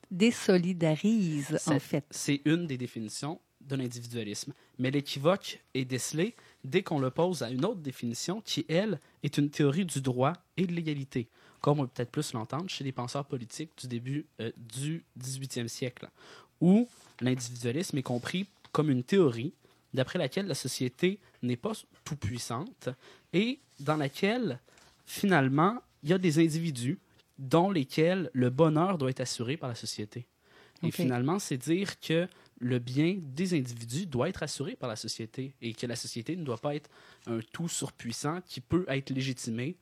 désolidarise, en fait.
C'est une des définitions de l'individualisme. Mais l'équivoque est décelé dès qu'on le pose à une autre définition qui, elle, est une théorie du droit et de l'égalité, comme on peut peut-être plus l'entendre chez les penseurs politiques du début du 18e siècle, où l'individualisme est compris comme une théorie d'après laquelle la société n'est pas tout-puissante et dans laquelle, finalement, il y a des individus dans lesquels le bonheur doit être assuré par la société. Et
OK.
finalement, c'est dire que le bien des individus doit être assuré par la société et que la société ne doit pas être un tout surpuissant qui peut être légitimé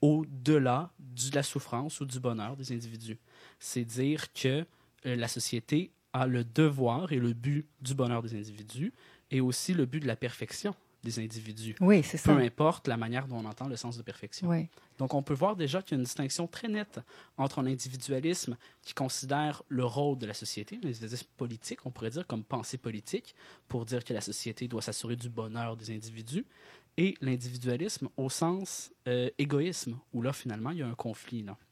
au-delà de la souffrance ou du bonheur des individus. C'est dire que la société a le devoir et le but du bonheur des individus et aussi le but de la perfection des individus.
Oui, c'est ça.
Peu importe la manière dont on entend le sens de perfection.
Oui.
Donc, on peut voir déjà qu'il y a une distinction très nette entre un individualisme qui considère le rôle de la société, un individualisme politique, on pourrait dire comme pensée politique, pour dire que la société doit s'assurer du bonheur des individus, et l'individualisme au sens égoïsme, où là, finalement, il y a un conflit. Là.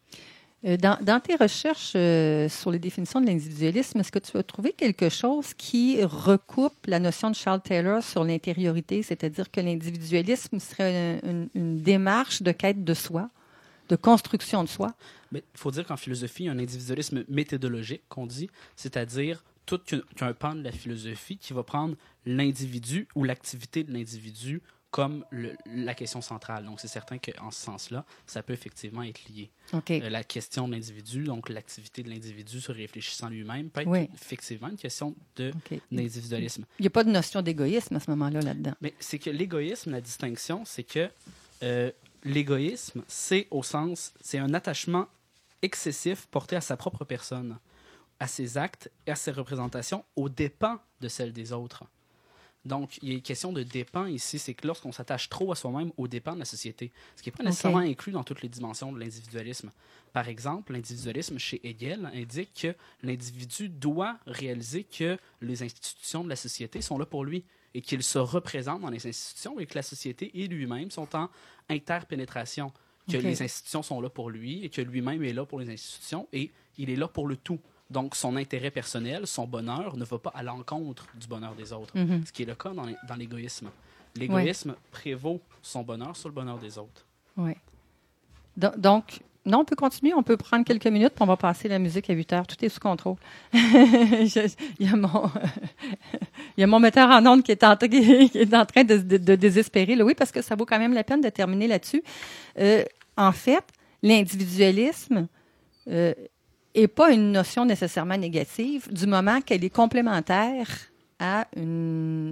Dans tes recherches sur les définitions de l'individualisme, est-ce que tu as trouvé quelque chose qui recoupe la notion de Charles Taylor sur l'intériorité, c'est-à-dire que l'individualisme serait une démarche de quête de soi, de construction de soi?
Mais il faut dire qu'en philosophie, il y a un individualisme méthodologique, qu'on dit, c'est-à-dire tout qu'un pan de la philosophie qui va prendre l'individu ou l'activité de l'individu comme la question centrale. Donc, c'est certain qu'en ce sens-là, ça peut effectivement être lié.
OK.
La question de l'individu, donc l'activité de l'individu se réfléchissant lui-même, peut être
Oui.
effectivement une question
OK.
d'individualisme.
Il n'y a pas de notion d'égoïsme à ce moment-là, là-dedans.
Mais c'est que l'égoïsme, la distinction, c'est que l'égoïsme, c'est un attachement excessif porté à sa propre personne, à ses actes et à ses représentations aux dépens de celles des autres. Donc, il y a une question de dépens ici, c'est que lorsqu'on s'attache trop à soi-même aux dépens de la société, ce qui n'est pas nécessairement inclus dans toutes les dimensions de l'individualisme. Par exemple, l'individualisme chez Hegel indique que l'individu doit réaliser que les institutions de la société sont là pour lui et qu'il se représente dans les institutions et que la société et lui-même sont en interpénétration, que les institutions sont là pour lui et que lui-même est là pour les institutions et il est là pour le tout. Donc, son intérêt personnel, son bonheur, ne va pas à l'encontre du bonheur des autres, ce qui est le cas dans l'égoïsme. L'égoïsme prévaut son bonheur sur le bonheur des autres. Oui.
Donc, non, on peut continuer, on peut prendre quelques minutes, puis on va passer la musique à 8 heures. Tout est sous contrôle. Il y a mon metteur en ondes qui est en train de désespérer. Là, oui, parce que ça vaut quand même la peine de terminer là-dessus. En fait, l'individualisme n'est pas une notion nécessairement négative du moment qu'elle est complémentaire à une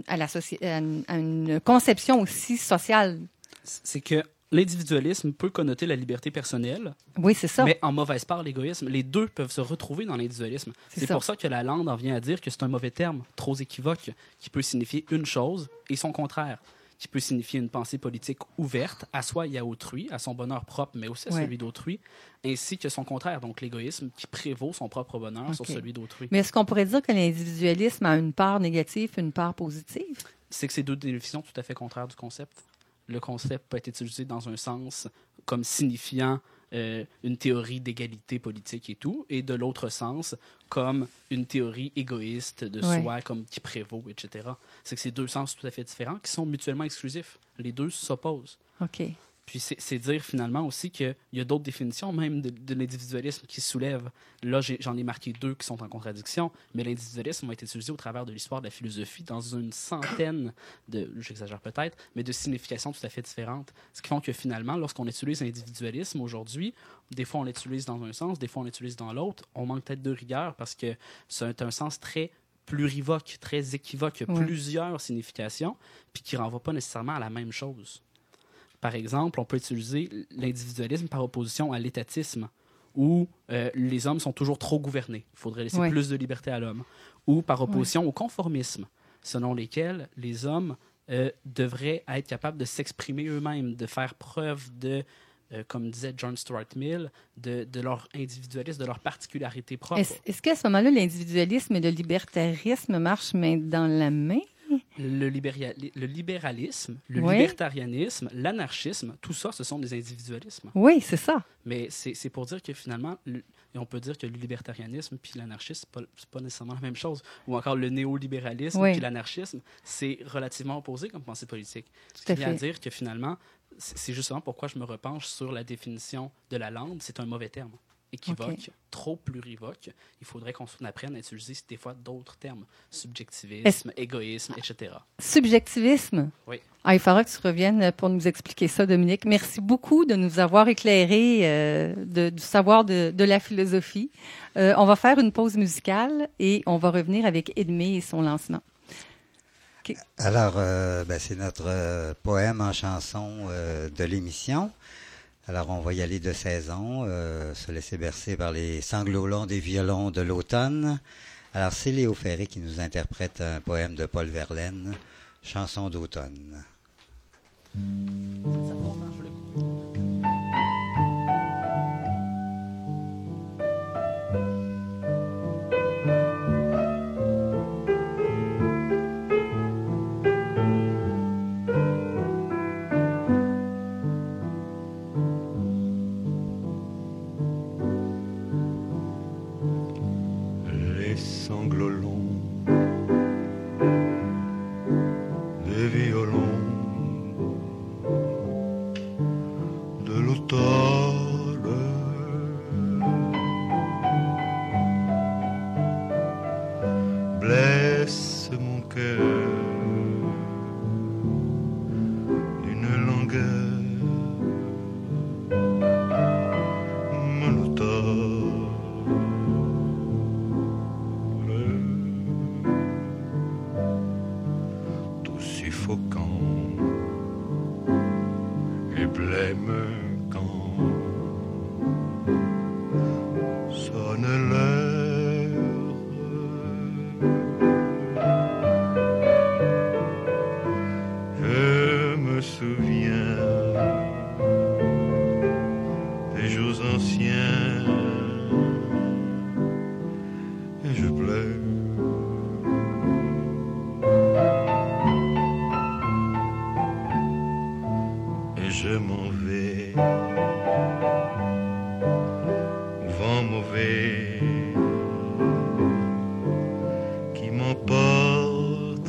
conception aussi sociale.
C'est que l'individualisme peut connoter la liberté personnelle,
oui, c'est ça.
Mais en mauvaise part l'égoïsme. Les deux peuvent se retrouver dans l'individualisme. C'est pour ça que la langue en vient à dire que c'est un mauvais terme, trop équivoque, qui peut signifier une chose et son contraire, qui peut signifier une pensée politique ouverte à soi et à autrui, à son bonheur propre, mais aussi à celui d'autrui, ainsi que son contraire, donc l'égoïsme qui prévaut son propre bonheur sur celui d'autrui.
Mais est-ce qu'on pourrait dire que l'individualisme a une part négative et une part positive?
C'est que c'est deux définitions tout à fait contraires du concept. Le concept peut être utilisé dans un sens comme signifiant une théorie d'égalité politique et tout, et de l'autre sens comme une théorie égoïste de soi, comme qui prévaut, etc. C'est que c'est deux sens tout à fait différents qui sont mutuellement exclusifs. Les deux s'opposent.
OK.
Puis c'est dire finalement aussi qu'il y a d'autres définitions même de l'individualisme qui se soulèvent. Là, j'en ai marqué deux qui sont en contradiction, mais l'individualisme a été utilisé au travers de l'histoire de la philosophie dans une centaine j'exagère peut-être, mais de significations tout à fait différentes. Ce qui font que finalement, lorsqu'on utilise l'individualisme aujourd'hui, des fois on l'utilise dans un sens, des fois on l'utilise dans l'autre, on manque peut-être de rigueur parce que c'est un sens très plurivoque, très équivoque, plusieurs significations, puis qui ne renvoie pas nécessairement à la même chose. Par exemple, on peut utiliser l'individualisme par opposition à l'étatisme, où les hommes sont toujours trop gouvernés. Il faudrait laisser plus de liberté à l'homme. Ou par opposition au conformisme, selon lesquels les hommes devraient être capables de s'exprimer eux-mêmes, de faire preuve de, comme disait John Stuart Mill, de leur individualisme, de leur particularité propre.
Est-ce qu'à ce moment-là, l'individualisme et le libertarisme marchent main dans la main?
Le libéralisme, le libertarianisme, l'anarchisme, tout ça, ce sont des individualismes.
Oui, c'est ça.
Mais c'est pour dire que finalement, on peut dire que le libertarianisme puis l'anarchisme, c'est pas nécessairement la même chose. Ou encore le néolibéralisme puis l'anarchisme, c'est relativement opposé comme pensée politique. Ce qui vient à dire que finalement, c'est justement pourquoi je me repenche sur la définition de la langue, c'est un mauvais terme. Équivoque, trop plurivoque. Il faudrait qu'on apprenne à utiliser des fois d'autres termes. Subjectivisme, égoïsme, etc.
Subjectivisme?
Oui.
Il faudra que tu reviennes pour nous expliquer ça, Dominique. Merci beaucoup de nous avoir éclairé du savoir de la philosophie. On va faire une pause musicale et on va revenir avec Edmé et son lancement.
Okay. Alors, c'est notre poème en chanson de l'émission. Alors, on va y aller de saison, se laisser bercer par les sanglots longs des violons de l'automne. Alors, c'est Léo Ferré qui nous interprète un poème de Paul Verlaine, Chanson d'automne.
blesse mon cœur d'une langueur monotone, tout suffocant et blême quand sonne l'heure. Je me souviens des jours anciens et je pleure. Et je m'en vais au vent mauvais qui m'emporte.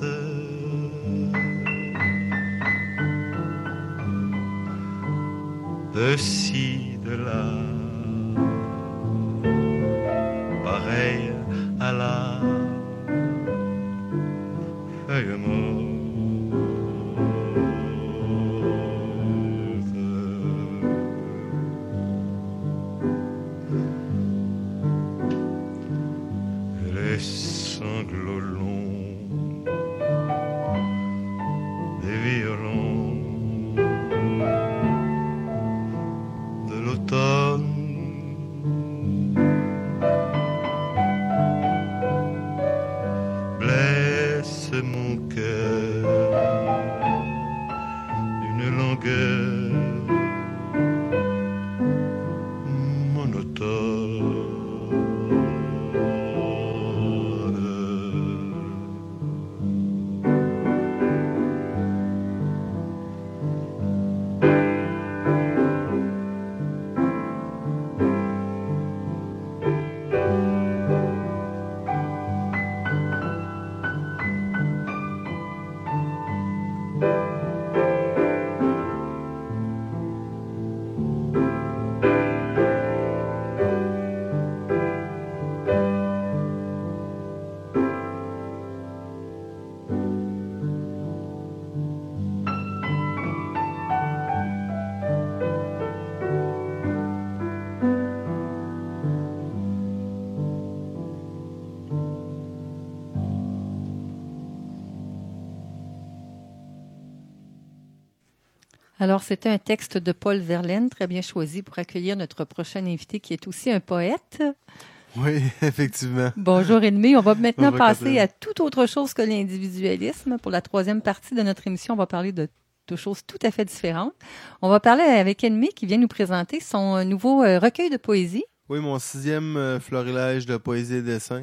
De ci, de là, pareil à la feuille morte. Les sanglots longs des violons de l'automne blessent mon cœur d'une langueur
Alors, c'était un texte de Paul Verlaine, très bien choisi pour accueillir notre prochain invité qui est aussi un poète.
Oui, effectivement.
Bonjour Edmé. On va maintenant
Bonjour,
passer
Catherine.
à toute autre chose que l'individualisme. Pour la troisième partie de notre émission, on va parler de choses tout à fait différentes. On va parler avec Edmé qui vient nous présenter son nouveau recueil de poésie.
Oui, mon 6e florilège de poésie et dessin.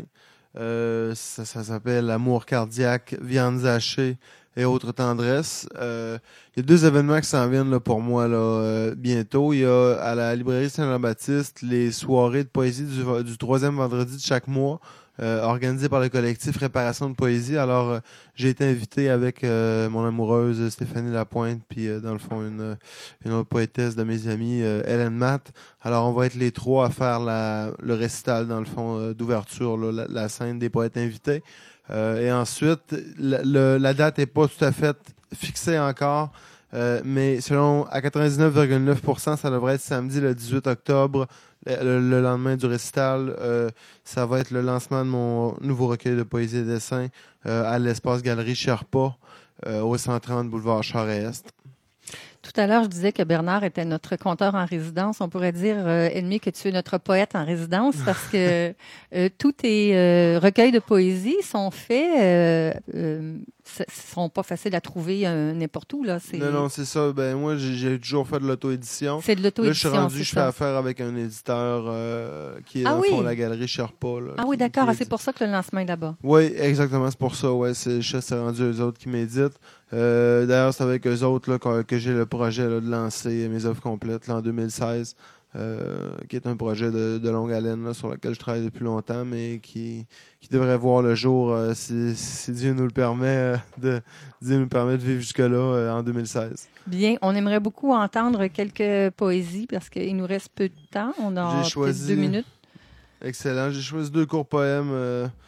Ça s'appelle Amour cardiaque, viandes hachées et autres tendresses. Il y a 2 événements qui s'en viennent là, pour moi là, bientôt. Il y a à la librairie Saint-Jean-Baptiste les soirées de poésie du 3e vendredi de chaque mois, organisées par le collectif Réparation de poésie. Alors, j'ai été invité avec mon amoureuse Stéphanie Lapointe, puis dans le fond, une autre poétesse de mes amis, Hélène Matt. Alors, on va être les 3 à faire le récital, dans le fond, d'ouverture, là, la scène des poètes invités. Et ensuite, la date n'est pas tout à fait fixée encore, mais selon à 99,9%, ça devrait être samedi le 18 octobre, le lendemain du récital. Ça va être le lancement de mon nouveau recueil de poésie et dessin à l'espace Galerie Sherpa, au 130 boulevard Charest.
Tout à l'heure, je disais que Bernard était notre conteur en résidence. On pourrait dire, Edmé, que tu es notre poète en résidence parce que tous tes recueils de poésie sont faits, sont pas faciles à trouver n'importe où. Là.
Non, c'est ça. Ben moi, j'ai toujours fait de l'auto-édition.
C'est de l'auto-édition.
Là, je fais affaire avec un éditeur qui est dans le fond la Galerie Sherpa. Là,
oui, d'accord. C'est pour ça que le lancement est là-bas.
Oui, exactement. C'est pour ça. Ouais, c'est rendu eux autres qui m'éditent. D'ailleurs, c'est avec eux autres là, que j'ai le projet là, de lancer mes offres complètes là, en 2016, qui est un projet de longue haleine là, sur lequel je travaille depuis longtemps, mais qui devrait voir le jour, si Dieu nous le permet, de vivre jusque-là en 2016.
Bien, on aimerait beaucoup entendre quelques poésies parce qu'il nous reste peu de temps. On a peut-être 2 minutes.
Excellent. J'ai choisi 2 courts poèmes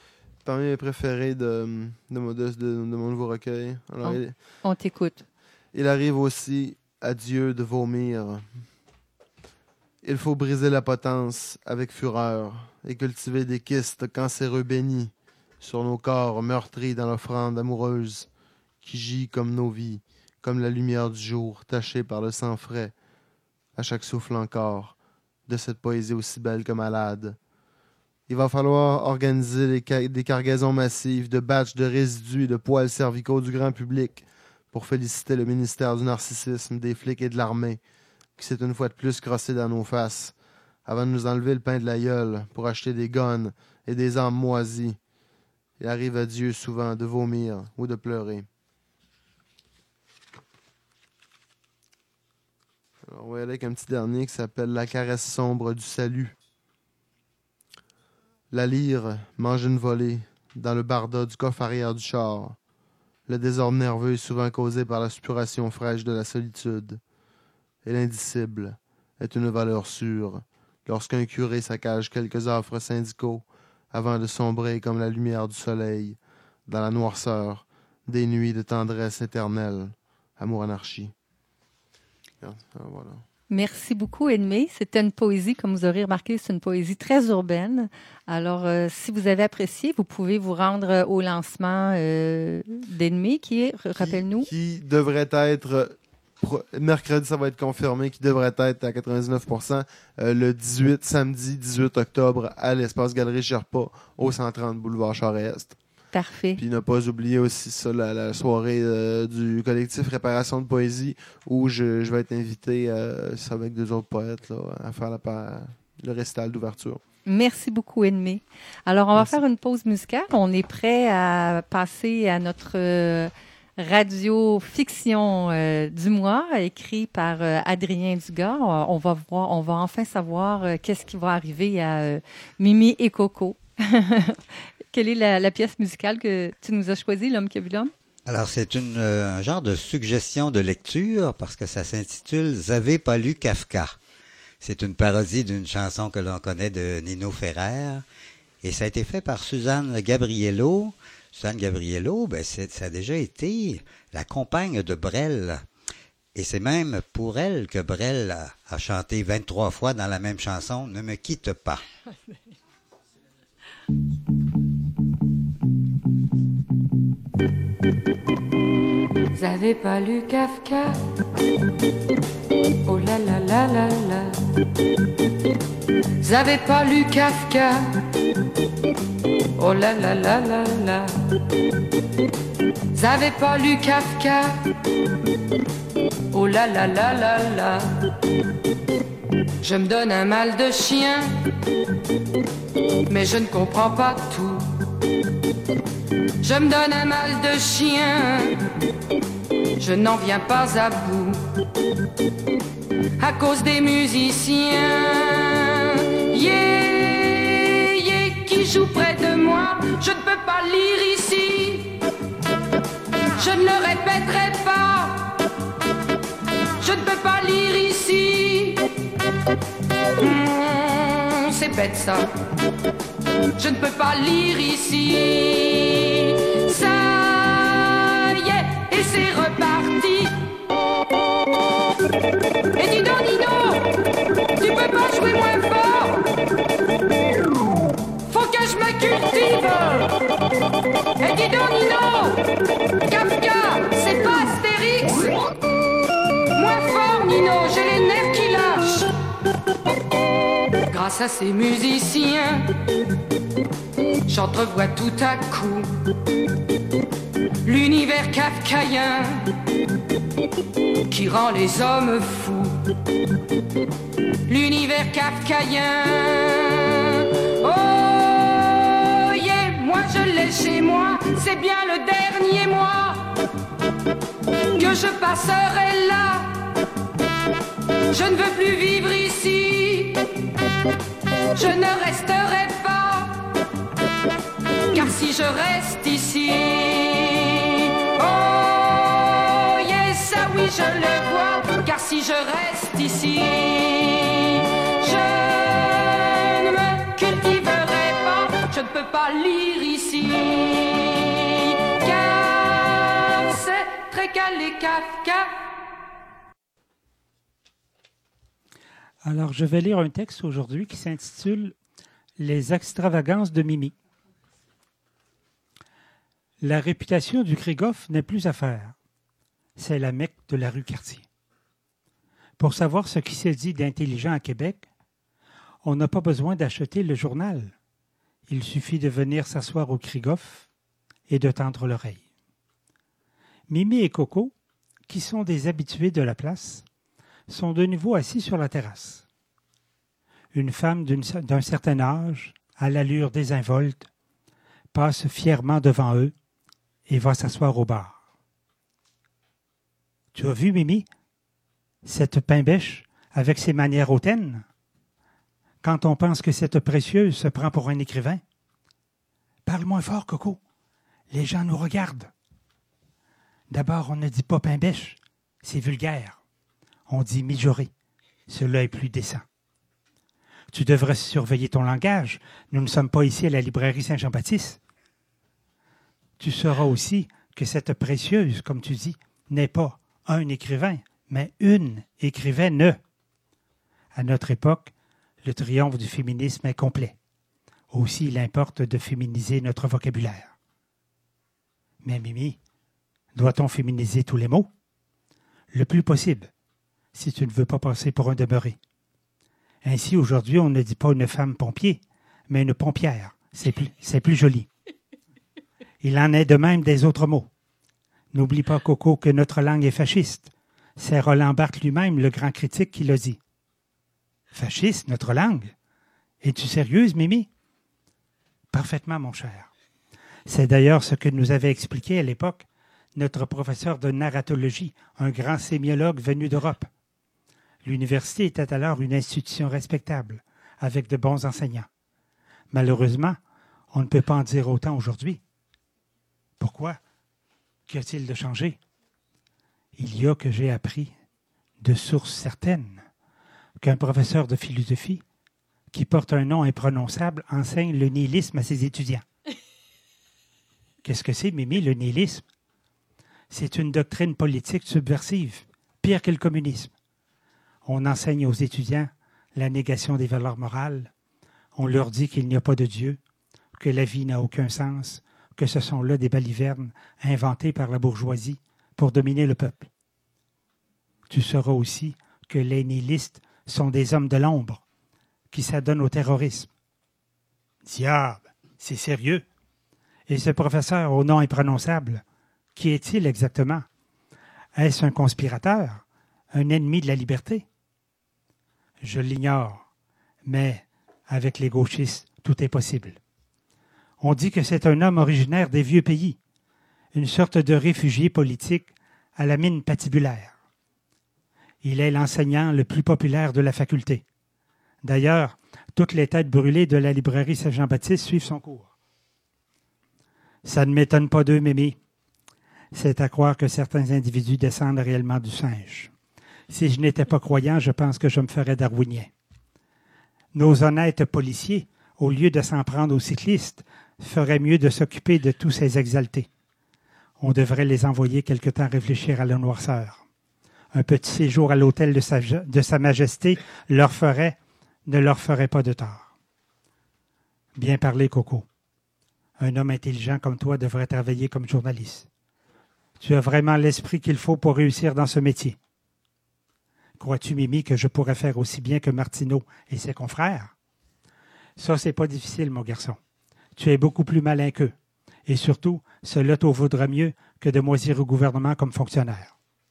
parmi mes préférés de mon nouveau recueil. Alors,
On t'écoute.
il arrive aussi à Dieu de vomir. Il faut briser la potence avec fureur et cultiver des kystes cancéreux bénis sur nos corps meurtris dans l'offrande amoureuse qui gît comme nos vies, comme la lumière du jour tachée par le sang frais, à chaque souffle encore, de cette poésie aussi belle que malade. Il va falloir organiser des cargaisons massives de batchs de résidus et de poils cervicaux du grand public pour féliciter le ministère du narcissisme, des flics et de l'armée, qui s'est une fois de plus crossé dans nos faces, avant de nous enlever le pain de la gueule pour acheter des guns et des âmes moisies. Il arrive à Dieu souvent de vomir ou de pleurer. Alors, on va y aller avec un petit dernier qui s'appelle « La caresse sombre du salut ». La lyre mange une volée dans le barda du coffre arrière du char. Le désordre nerveux est souvent causé par la suppuration fraîche de la solitude. Et l'indicible est une valeur sûre lorsqu'un curé saccage quelques offres syndicaux avant de sombrer comme la lumière du soleil dans la noirceur des nuits de tendresse éternelle. Amour-anarchie. Voilà.
Merci beaucoup, Edmé. C'était une poésie, comme vous aurez remarqué, c'est une poésie très urbaine. Alors, si vous avez apprécié, vous pouvez vous rendre au lancement d'Edmé, qui est, rappelle-nous...
Qui devrait être... Mercredi, ça va être confirmé, qui devrait être à 99% le samedi 18 octobre à l'Espace Galerie Sherpa, au 130 boulevard Charest.
Parfait.
Puis ne pas oublier aussi ça, la soirée du collectif Réparation de Poésie, où je vais être invité avec deux autres poètes là, à faire le récital d'ouverture.
Merci beaucoup, Edmé. Alors, on va faire une pause musicale. On est prêt à passer à notre radio-fiction du mois, écrit par Adrien Dugas. On va enfin savoir qu'est-ce qui va arriver à Mimi et Coco. Quelle est la pièce musicale que tu nous as choisie, L'homme qui a vu l'homme?
Alors, c'est un genre de suggestion de lecture parce que ça s'intitule « Vous avez pas lu Kafka ». C'est une parodie d'une chanson que l'on connaît de Nino Ferrer et ça a été fait par Suzanne Gabriello. Suzanne Gabriello, ça a déjà été la compagne de Brel. Et c'est même pour elle que Brel a chanté 23 fois dans la même chanson « Ne me quitte pas ».
Vous avez pas lu Kafka? Oh là là là là là. Vous avez pas lu Kafka? Oh là là là là là. Vous avez pas lu Kafka? Oh là là là là là. Je me donne un mal de chien, mais je ne comprends pas tout. Je me donne un mal de chien, je n'en viens pas à bout. À cause des musiciens, yeah, yeah, qui jouent près de moi, je ne peux pas lire ici. Je ne le répéterai pas, je ne peux pas lire ici. C'est bête ça, je ne peux pas lire ici. Ça y est, et c'est reparti. Et dis donc Nino, tu peux pas jouer moins fort. Faut que je me cultive. Et dis donc Nino, Kafka, c'est pas Astérix. Moins fort Nino, j'ai les nerfs qui lâchent. Grâce à ces musiciens, j'entrevois tout à coup l'univers kafkaïen qui rend les hommes fous. L'univers kafkaïen, oh yeah, moi je l'ai chez moi, c'est bien le dernier mois que je passerai là. Je ne veux plus vivre ici, je ne resterai pas, car si je reste ici, oh yes, ça oui je le vois, car si je reste ici, je ne me cultiverai pas, je ne peux pas lire ici. Car c'est très calé Kafka.
Alors, je vais lire un texte aujourd'hui qui s'intitule « Les extravagances de Mimi ». La réputation du Krieghoff n'est plus à faire. C'est la Mecque de la rue Cartier. Pour savoir ce qui s'est dit d'intelligent à Québec, on n'a pas besoin d'acheter le journal. Il suffit de venir s'asseoir au Krieghoff et de tendre l'oreille. Mimi et Coco, qui sont des habitués de la place, sont de nouveau assis sur la terrasse. Une femme d'un certain âge, à l'allure désinvolte, passe fièrement devant eux et va s'asseoir au bar. « Tu as vu, Mimi, cette pain-bêche avec ses manières hautaines? Quand on pense que cette précieuse se prend pour un écrivain. Parle moins fort, Coco. Les gens nous regardent. D'abord, on ne dit pas pain-bêche, c'est vulgaire. On dit mijauré. Cela est plus décent. Tu devrais surveiller ton langage. Nous ne sommes pas ici à la librairie Saint-Jean-Baptiste. Tu sauras aussi que cette précieuse, comme tu dis, n'est pas un écrivain, mais une écrivaine. À notre époque, le triomphe du féminisme est complet. Aussi, il importe de féminiser notre vocabulaire. Mais Mimi, doit-on féminiser tous les mots? Le plus possible, si tu ne veux pas passer pour un demeuré. Ainsi, aujourd'hui, on ne dit pas une femme pompier, mais une pompière. C'est plus joli. Il en est de même des autres mots. N'oublie pas, Coco, que notre langue est fasciste. C'est Roland Barthes lui-même, le grand critique, qui l'a dit. Fasciste, notre langue? Es-tu sérieuse, Mimi? Parfaitement, mon cher. C'est d'ailleurs ce que nous avait expliqué à l'époque notre professeur de narratologie, un grand sémiologue venu d'Europe. L'université était alors une institution respectable, avec de bons enseignants. Malheureusement, on ne peut pas en dire autant aujourd'hui. Pourquoi? Qu'y a-t-il de changé? Il y a que j'ai appris, de sources certaines, qu'un professeur de philosophie, qui porte un nom imprononçable, enseigne le nihilisme à ses étudiants. Qu'est-ce que c'est, Mimi, le nihilisme? C'est une doctrine politique subversive, pire que le communisme. On enseigne aux étudiants la négation des valeurs morales. On leur dit qu'il n'y a pas de Dieu, que la vie n'a aucun sens, que ce sont là des balivernes inventés par la bourgeoisie pour dominer le peuple. Tu sauras aussi que les nihilistes sont des hommes de l'ombre qui s'adonnent au terrorisme. Diable, c'est sérieux. Et ce professeur au nom imprononçable, qui est-il exactement? Est-ce un conspirateur, un ennemi de la liberté? Je l'ignore, mais avec les gauchistes, tout est possible. On dit que c'est un homme originaire des vieux pays, une sorte de réfugié politique à la mine patibulaire. Il est l'enseignant le plus populaire de la faculté. D'ailleurs, toutes les têtes brûlées de la librairie Saint-Jean-Baptiste suivent son cours. Ça ne m'étonne pas d'eux, Mimi. C'est à croire que certains individus descendent réellement du singe. Si je n'étais pas croyant, je pense que je me ferais darwinien. Nos honnêtes policiers, au lieu de s'en prendre aux cyclistes, feraient mieux de s'occuper de tous ces exaltés. On devrait les envoyer quelque temps réfléchir à la noirceur. Un petit séjour à l'hôtel de Sa Majesté ne leur ferait pas de tort. Bien parlé, Coco. Un homme intelligent comme toi devrait travailler comme journaliste. Tu as vraiment l'esprit qu'il faut pour réussir dans ce métier. Crois-tu, Mimi, que je pourrais faire aussi bien que Martineau et ses confrères? Ça, c'est pas difficile, mon garçon. Tu es beaucoup plus malin qu'eux. Et surtout, cela t'en vaudra mieux que de moisir au gouvernement comme fonctionnaire.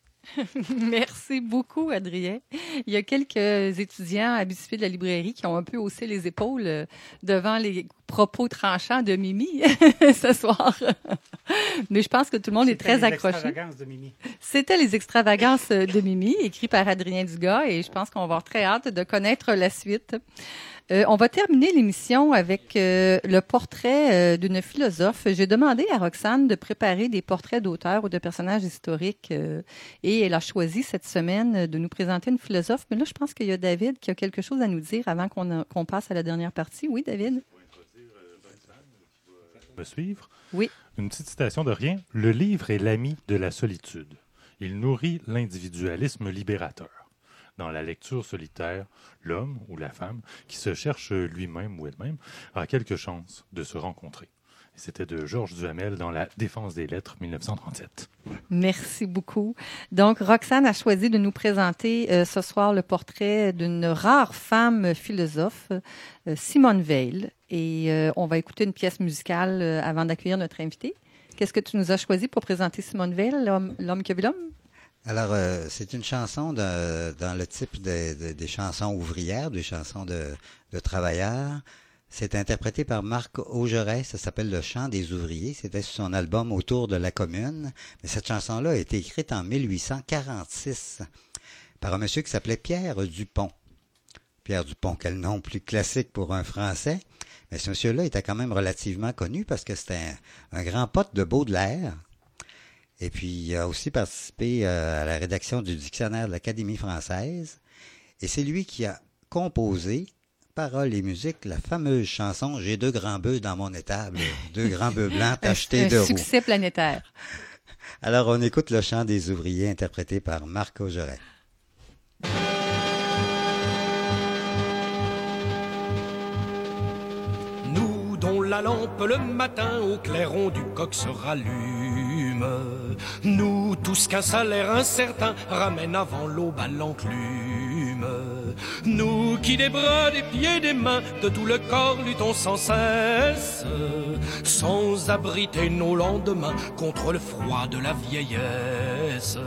Merci beaucoup, Adrien. Il y a quelques étudiants habitués de la librairie qui ont un peu haussé les épaules devant les propos tranchants de Mimi ce soir. Mais je pense que tout le monde est très accroché. C'était les extravagances de Mimi. C'était les extravagances de Mimi, écrit par Adrien Dugas, et je pense qu'on va avoir très hâte de connaître la suite. On va terminer l'émission avec le portrait d'une philosophe. J'ai demandé à Roxane de préparer des portraits d'auteurs ou de personnages historiques et elle a choisi cette semaine de nous présenter une philosophe. Mais là, je pense qu'il y a David qui a quelque chose à nous dire avant qu'on passe à la dernière partie. Oui, David?
Pour introduire Roxane, Me suivre?
Oui.
Une petite citation de rien. Le livre est l'ami de la solitude. Il nourrit l'individualisme libérateur. Dans la lecture solitaire, l'homme ou la femme qui se cherche lui-même ou elle-même a quelques chances de se rencontrer. Et c'était de Georges Duhamel dans La Défense des lettres, 1937.
Merci beaucoup. Donc, Roxane a choisi de nous présenter ce soir le portrait d'une rare femme philosophe, Simone Veil. Et on va écouter une pièce musicale avant d'accueillir notre invité. Qu'est-ce que tu nous as choisi pour présenter Simone Veil, l'homme qui a vu l'homme?
Alors, c'est une chanson dans le type des chansons ouvrières, des chansons de travailleurs. C'est interprété par Marc Augeret, ça s'appelle Le chant des ouvriers. C'était sur son album Autour de la commune. Mais cette chanson-là a été écrite en 1846 par un monsieur qui s'appelait Pierre Dupont. Pierre Dupont, quel nom plus classique pour un Français. Mais ce monsieur-là était quand même relativement connu parce que c'était un grand pote de Baudelaire. Et puis, il a aussi participé à la rédaction du dictionnaire de l'Académie française. Et c'est lui qui a composé, paroles et musique, la fameuse chanson « J'ai 2 grands bœufs dans mon étable, 2 grands bœufs blancs tachetés de roux ».
Un succès planétaire.
Alors, on écoute le chant des ouvriers interprété par Marc Augeret.
Nous dont la lampe le matin au clairon du coq se rallume, nous tous qu'un salaire incertain ramène avant l'aube à l'enclume, nous qui des bras, des pieds, des mains, de tout le corps luttons sans cesse, sans abriter nos lendemains contre le froid de la vieillesse.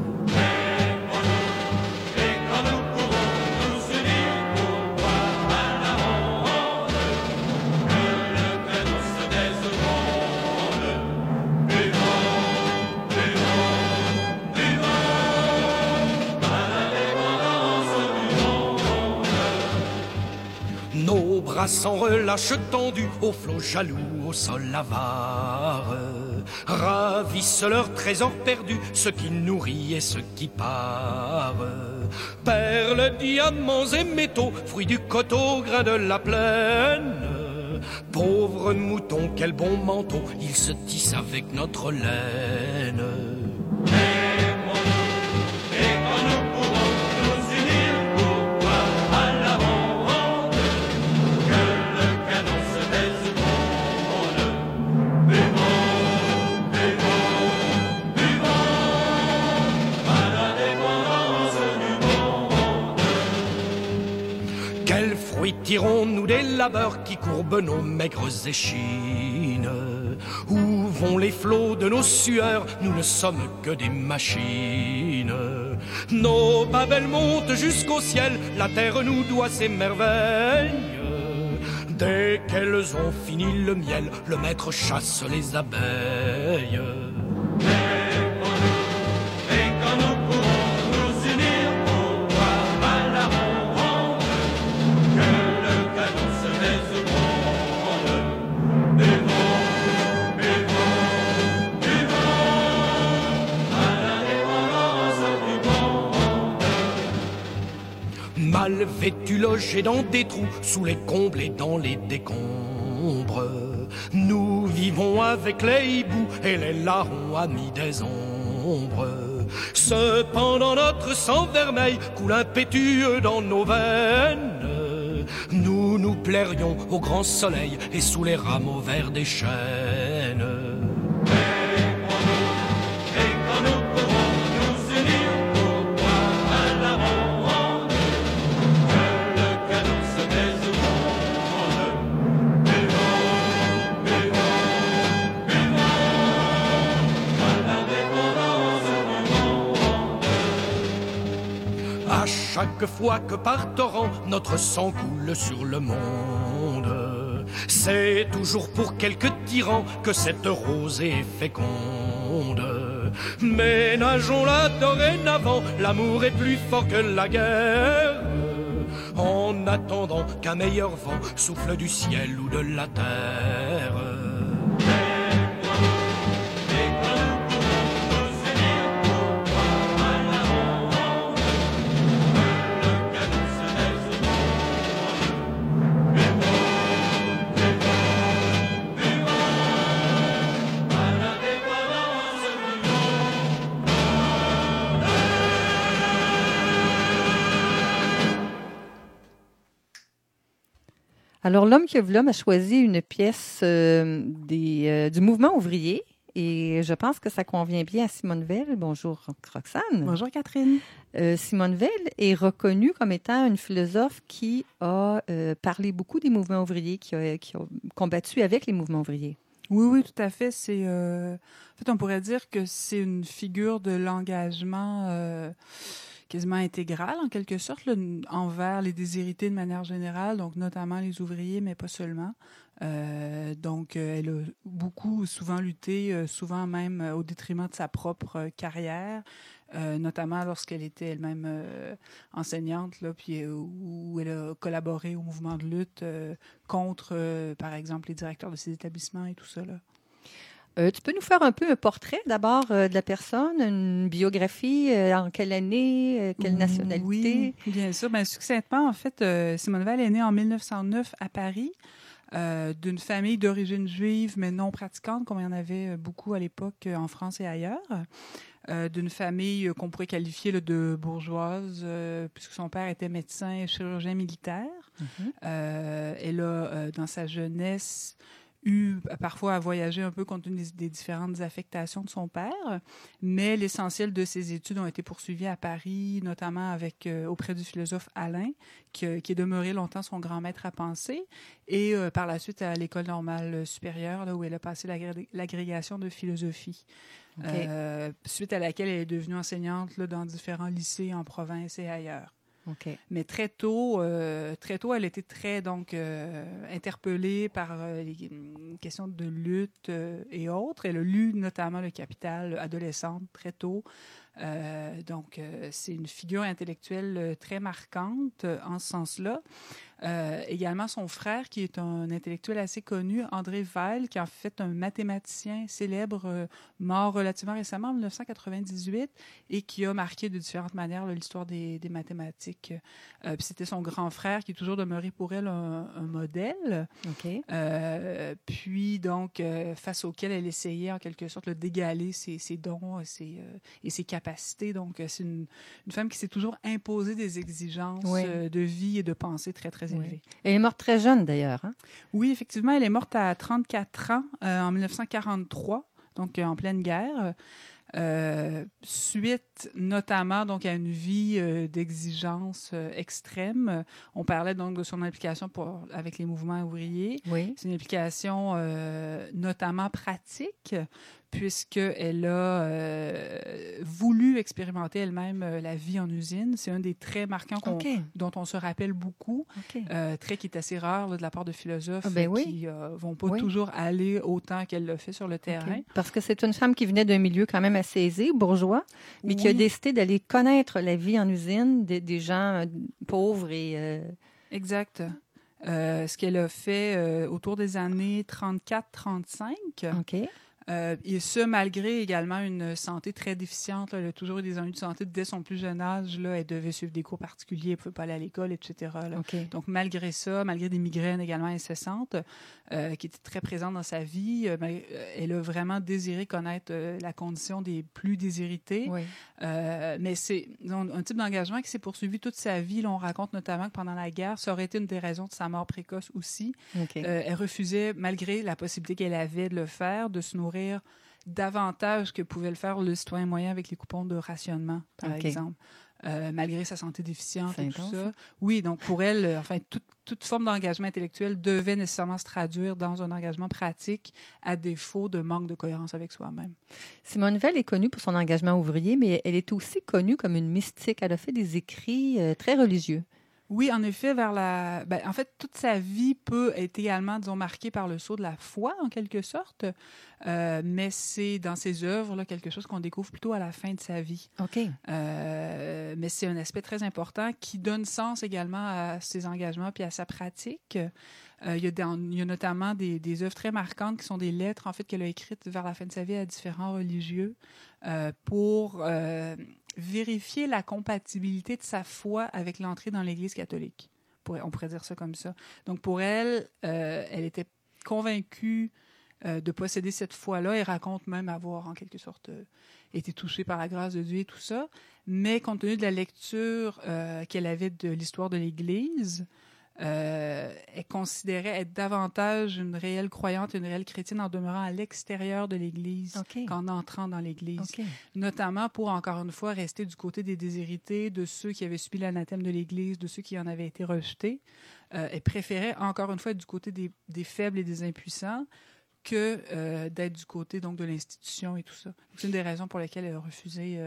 Sans relâche tendu, au flot jaloux, au sol avare, ravissent leurs trésors perdus, ce qui nourrit et ce qui part. Perles, diamants et métaux, fruits du coteau, grains de la plaine. Pauvres moutons, quel bon manteau, ils se tissent avec notre laine. Tirons-nous des labeurs qui courbent nos maigres échines? Où vont les flots de nos sueurs? Nous ne sommes que des machines. Nos babelles montent jusqu'au ciel, la terre nous doit ses merveilles. Dès qu'elles ont fini le miel, le maître chasse les abeilles. Mal vêtus, logés dans des trous, sous les combles et dans les décombres, nous vivons avec les hiboux et les larrons amis des ombres. Cependant notre sang vermeil coule impétueux dans nos veines. Nous nous plairions au grand soleil et sous les rameaux verts des chênes. Chaque fois que par torrent notre sang coule sur le monde, c'est toujours pour quelques tyrans que cette rosée est féconde. Ménageons-la dorénavant, l'amour est plus fort que la guerre, en attendant qu'un meilleur vent souffle du ciel ou de la terre.
Alors, L'homme qui a vu l'homme a choisi une pièce du mouvement ouvrier et je pense que ça convient bien à Simone Veil. Bonjour, Roxane.
Bonjour, Catherine.
Simone Veil est reconnue comme étant une philosophe qui a parlé beaucoup des mouvements ouvriers, qui a combattu avec les mouvements ouvriers.
Oui, tout à fait. En fait, on pourrait dire que c'est une figure de l'engagement quasiment intégrale, en quelque sorte, là, envers les déshérités de manière générale, donc notamment les ouvriers, mais pas seulement. Donc, elle a souvent lutté, souvent même au détriment de sa propre carrière, notamment lorsqu'elle était elle-même enseignante, là, puis où elle a collaboré au mouvement de lutte contre, par exemple, les directeurs de ces établissements et tout ça, là.
Tu peux nous faire un peu un portrait d'abord de la personne, une biographie, en quelle année, quelle nationalité?
Oui, bien sûr. Bien, succinctement, en fait, Simone Veil est née en 1909 à Paris, d'une famille d'origine juive, mais non pratiquante, comme il y en avait beaucoup à l'époque en France et ailleurs. D'une famille qu'on pourrait qualifier là, de bourgeoise, puisque son père était médecin et chirurgien militaire. Elle a, dans sa jeunesse, eu parfois à voyager un peu compte tenu des différentes affectations de son père, mais l'essentiel de ses études ont été poursuivies à Paris, notamment auprès du philosophe Alain, qui est demeuré longtemps son grand maître à penser, et par la suite à l'École normale supérieure, là, où elle a passé l'agrégation de philosophie.
Okay.
Suite à laquelle elle est devenue enseignante là, dans différents lycées en province et ailleurs.
Okay.
Mais très tôt, elle était très interpellée par les questions de lutte et autres. Elle a lu notamment Le Capital adolescente très tôt. Donc, c'est une figure intellectuelle très marquante en ce sens-là. Également, son frère, qui est un intellectuel assez connu, André Veil, qui est en fait un mathématicien célèbre, mort relativement récemment, en 1998, et qui a marqué de différentes manières là, l'histoire des mathématiques. Puis c'était son grand frère qui est toujours demeuré pour elle un modèle.
Okay.
Puis, donc, face auquel elle essayait en quelque sorte d'égaler ses dons et ses capacités. Donc, c'est une femme qui s'est toujours imposée des exigences de vie et de pensée très, très élevées.
Elle est morte très jeune, d'ailleurs. Hein?
Oui, effectivement, elle est morte à 34 ans en 1943, donc en pleine guerre. Suite notamment donc à une vie d'exigence extrême. On parlait donc de son implication avec les mouvements ouvriers.
Oui.
C'est une implication notamment pratique, puisqu'elle a voulu expérimenter elle-même la vie en usine. C'est un des traits marquants dont on se rappelle beaucoup, trait qui est assez rare là, de la part de philosophes qui ne vont pas toujours aller autant qu'elle le fait sur le terrain.
Parce que c'est une femme qui venait d'un milieu quand même assez aisé, bourgeois, mais qui a décidé d'aller connaître la vie en usine des gens pauvres et...
Exact. Ce qu'elle a fait autour des années 34-35.
OK.
Et ce, malgré également une santé très déficiente. Là, elle a toujours eu des ennuis de santé dès son plus jeune âge. Là, elle devait suivre des cours particuliers, elle ne pouvait pas aller à l'école, etc. Là.
Okay.
Donc, malgré ça, malgré des migraines également incessantes, qui étaient très présentes dans sa vie, elle a vraiment désiré connaître la condition des plus déshérités.
Oui.
Mais c'est un type d'engagement qui s'est poursuivi toute sa vie. Là, on raconte notamment que pendant la guerre, ça aurait été une des raisons de sa mort précoce aussi.
Okay.
Elle refusait, malgré la possibilité qu'elle avait de le faire, de se nourrir davantage que pouvait le faire le citoyen moyen avec les coupons de rationnement, par exemple. Malgré sa santé déficiente et tout ça. Oui, donc pour elle, enfin, toute forme d'engagement intellectuel devait nécessairement se traduire dans un engagement pratique à défaut de manque de cohérence avec soi-même.
Simone Veil est connue pour son engagement ouvrier, mais elle est aussi connue comme une mystique. Elle a fait des écrits très religieux.
Oui, en effet, en fait, toute sa vie peut être également, disons, marquée par le sceau de la foi, en quelque sorte, mais c'est dans ses œuvres là, quelque chose qu'on découvre plutôt à la fin de sa vie.
OK.
Mais c'est un aspect très important qui donne sens également à ses engagements puis à sa pratique. Il y a notamment des œuvres très marquantes qui sont des lettres, en fait, qu'elle a écrites vers la fin de sa vie à différents religieux pour... vérifier la compatibilité de sa foi avec l'entrée dans l'Église catholique. On pourrait dire ça comme ça. Donc, pour elle, elle était convaincue de posséder cette foi-là et raconte même avoir, en quelque sorte, été touchée par la grâce de Dieu et tout ça. Mais compte tenu de la lecture qu'elle avait de l'histoire de l'Église, elle considérait être davantage une réelle croyante, une réelle chrétienne en demeurant à l'extérieur de l'Église qu'en entrant dans l'Église. Notamment pour, encore une fois, rester du côté des déshérités, de ceux qui avaient subi l'anathème de l'Église, de ceux qui en avaient été rejetés. Elle préférait, encore une fois, être du côté des faibles et des impuissants que d'être du côté donc, de l'institution et tout ça. C'est une des raisons pour lesquelles elle a refusé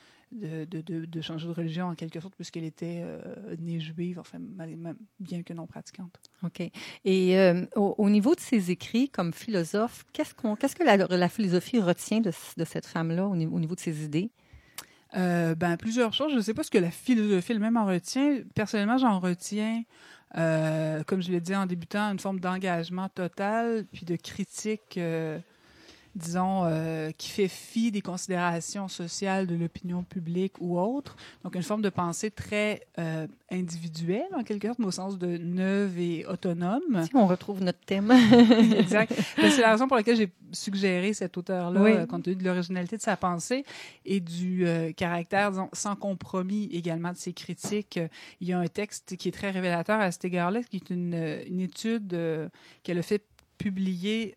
de changer de religion, en quelque sorte, puisqu'elle était née juive, enfin, bien que non pratiquante.
OK. Et au niveau de ses écrits comme philosophe, qu'est-ce que la philosophie retient de cette femme-là au niveau de ses idées?
Plusieurs choses. Je ne sais pas ce que la philosophie elle-même en retient. Personnellement, j'en retiens, comme je l'ai dit en débutant, une forme d'engagement total, puis de critique, disons, qui fait fi des considérations sociales de l'opinion publique ou autre. Donc, une forme de pensée très individuelle, en quelque sorte, mais au sens de neuve et autonome.
Si on retrouve notre thème.
Exact. C'est la raison pour laquelle j'ai suggéré cet auteur-là, compte tenu de l'originalité de sa pensée et du caractère, disons, sans compromis également de ses critiques. Il y a un texte qui est très révélateur à cet égard-là, qui est une étude qu'elle a fait publier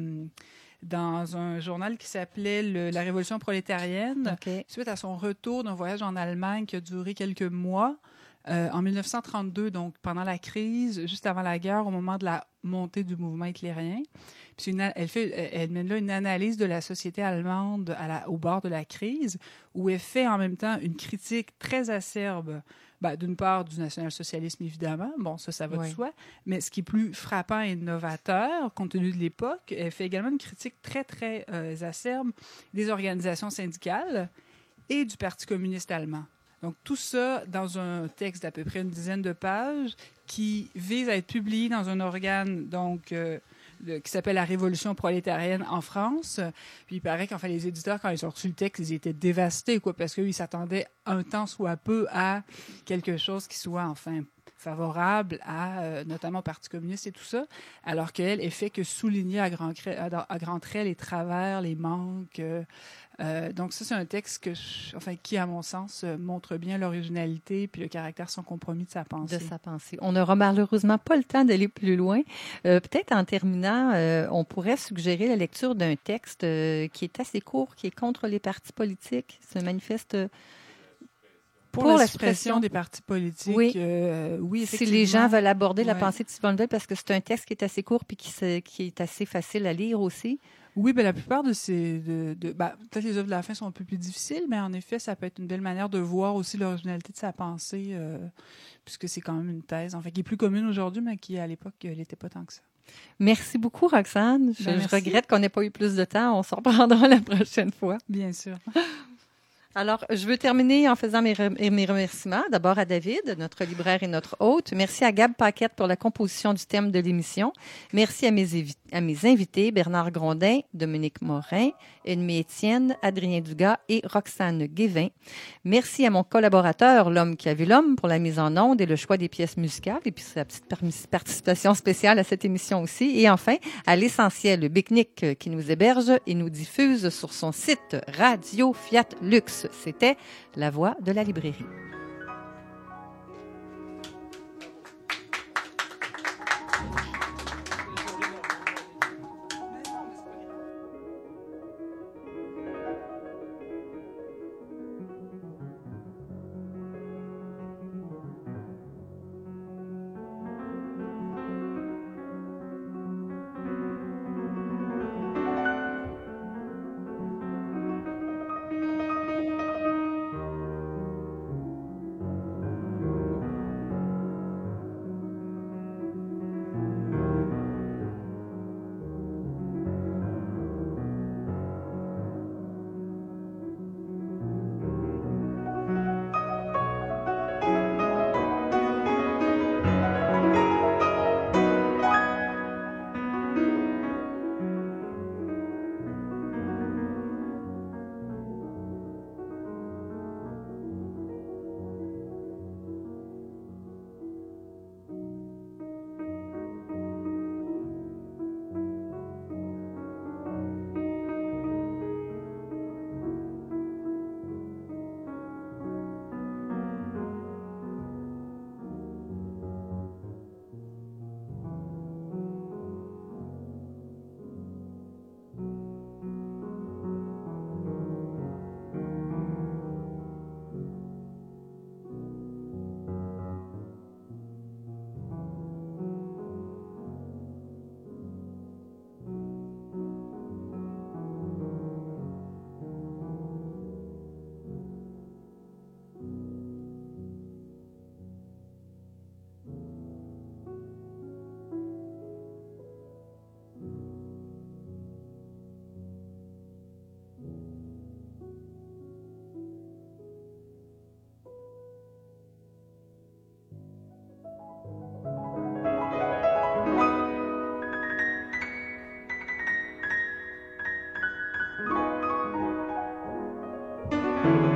dans un journal qui s'appelait La Révolution prolétarienne, suite à son retour d'un voyage en Allemagne qui a duré quelques mois, en 1932, donc pendant la crise, juste avant la guerre, au moment de la montée du mouvement hitlérien. Puis elle mène là une analyse de la société allemande au bord de la crise, où elle fait en même temps une critique très acerbe, d'une part du national-socialisme, évidemment, bon, ça va de soi, mais ce qui est plus frappant et novateur, compte tenu de l'époque, elle fait également une critique très, très acerbe des organisations syndicales et du Parti communiste allemand. Donc, tout ça dans un texte d'à peu près une dizaine de pages qui vise à être publié dans un organe donc, qui s'appelle La Révolution prolétarienne en France. Puis il paraît qu'enfin, les éditeurs, quand ils ont reçu le texte, ils étaient dévastés, parce qu'ils s'attendaient un temps soit peu à quelque chose qui soit, enfin, favorable à, notamment au Parti communiste et tout ça, alors qu'elle, elle fait que souligner à grands traits les travers, les manques. Donc ça, c'est un texte qui, à mon sens, montre bien l'originalité puis le caractère sans compromis de sa pensée.
On n'aura malheureusement pas le temps d'aller plus loin. Peut-être en terminant, on pourrait suggérer la lecture d'un texte qui est assez court, qui est contre les partis politiques. C'est un manifeste...
Pour la suppression des partis politiques, oui, effectivement.
Si les gens veulent aborder la pensée de Simone Veil, parce que c'est un texte qui est assez court puis qui est assez facile à lire aussi.
Oui, la plupart de ces... peut-être les œuvres de la fin sont un peu plus difficiles, mais en effet, ça peut être une belle manière de voir aussi l'originalité de sa pensée, puisque c'est quand même une thèse, qui est plus commune aujourd'hui, mais qui, à l'époque, n'était pas tant que ça.
Merci beaucoup, Roxane. Je regrette qu'on n'ait pas eu plus de temps. On s'en reprendra la prochaine fois.
Bien sûr.
Alors, je veux terminer en faisant mes remerciements. D'abord à David, notre libraire et notre hôte. Merci à Gab Paquette pour la composition du thème de l'émission. Merci à mes invités, Bernard Grondin, Dominique Morin, Edmé Étienne, Adrien Dugas et Roxane Guévin. Merci à mon collaborateur, l'homme qui a vu l'homme, pour la mise en onde et le choix des pièces musicales, et puis sa petite participation spéciale à cette émission aussi. Et enfin, à l'essentiel, le Bicnic qui nous héberge et nous diffuse sur son site Radio Fiat Lux. C'était La Voix de la librairie.
Thank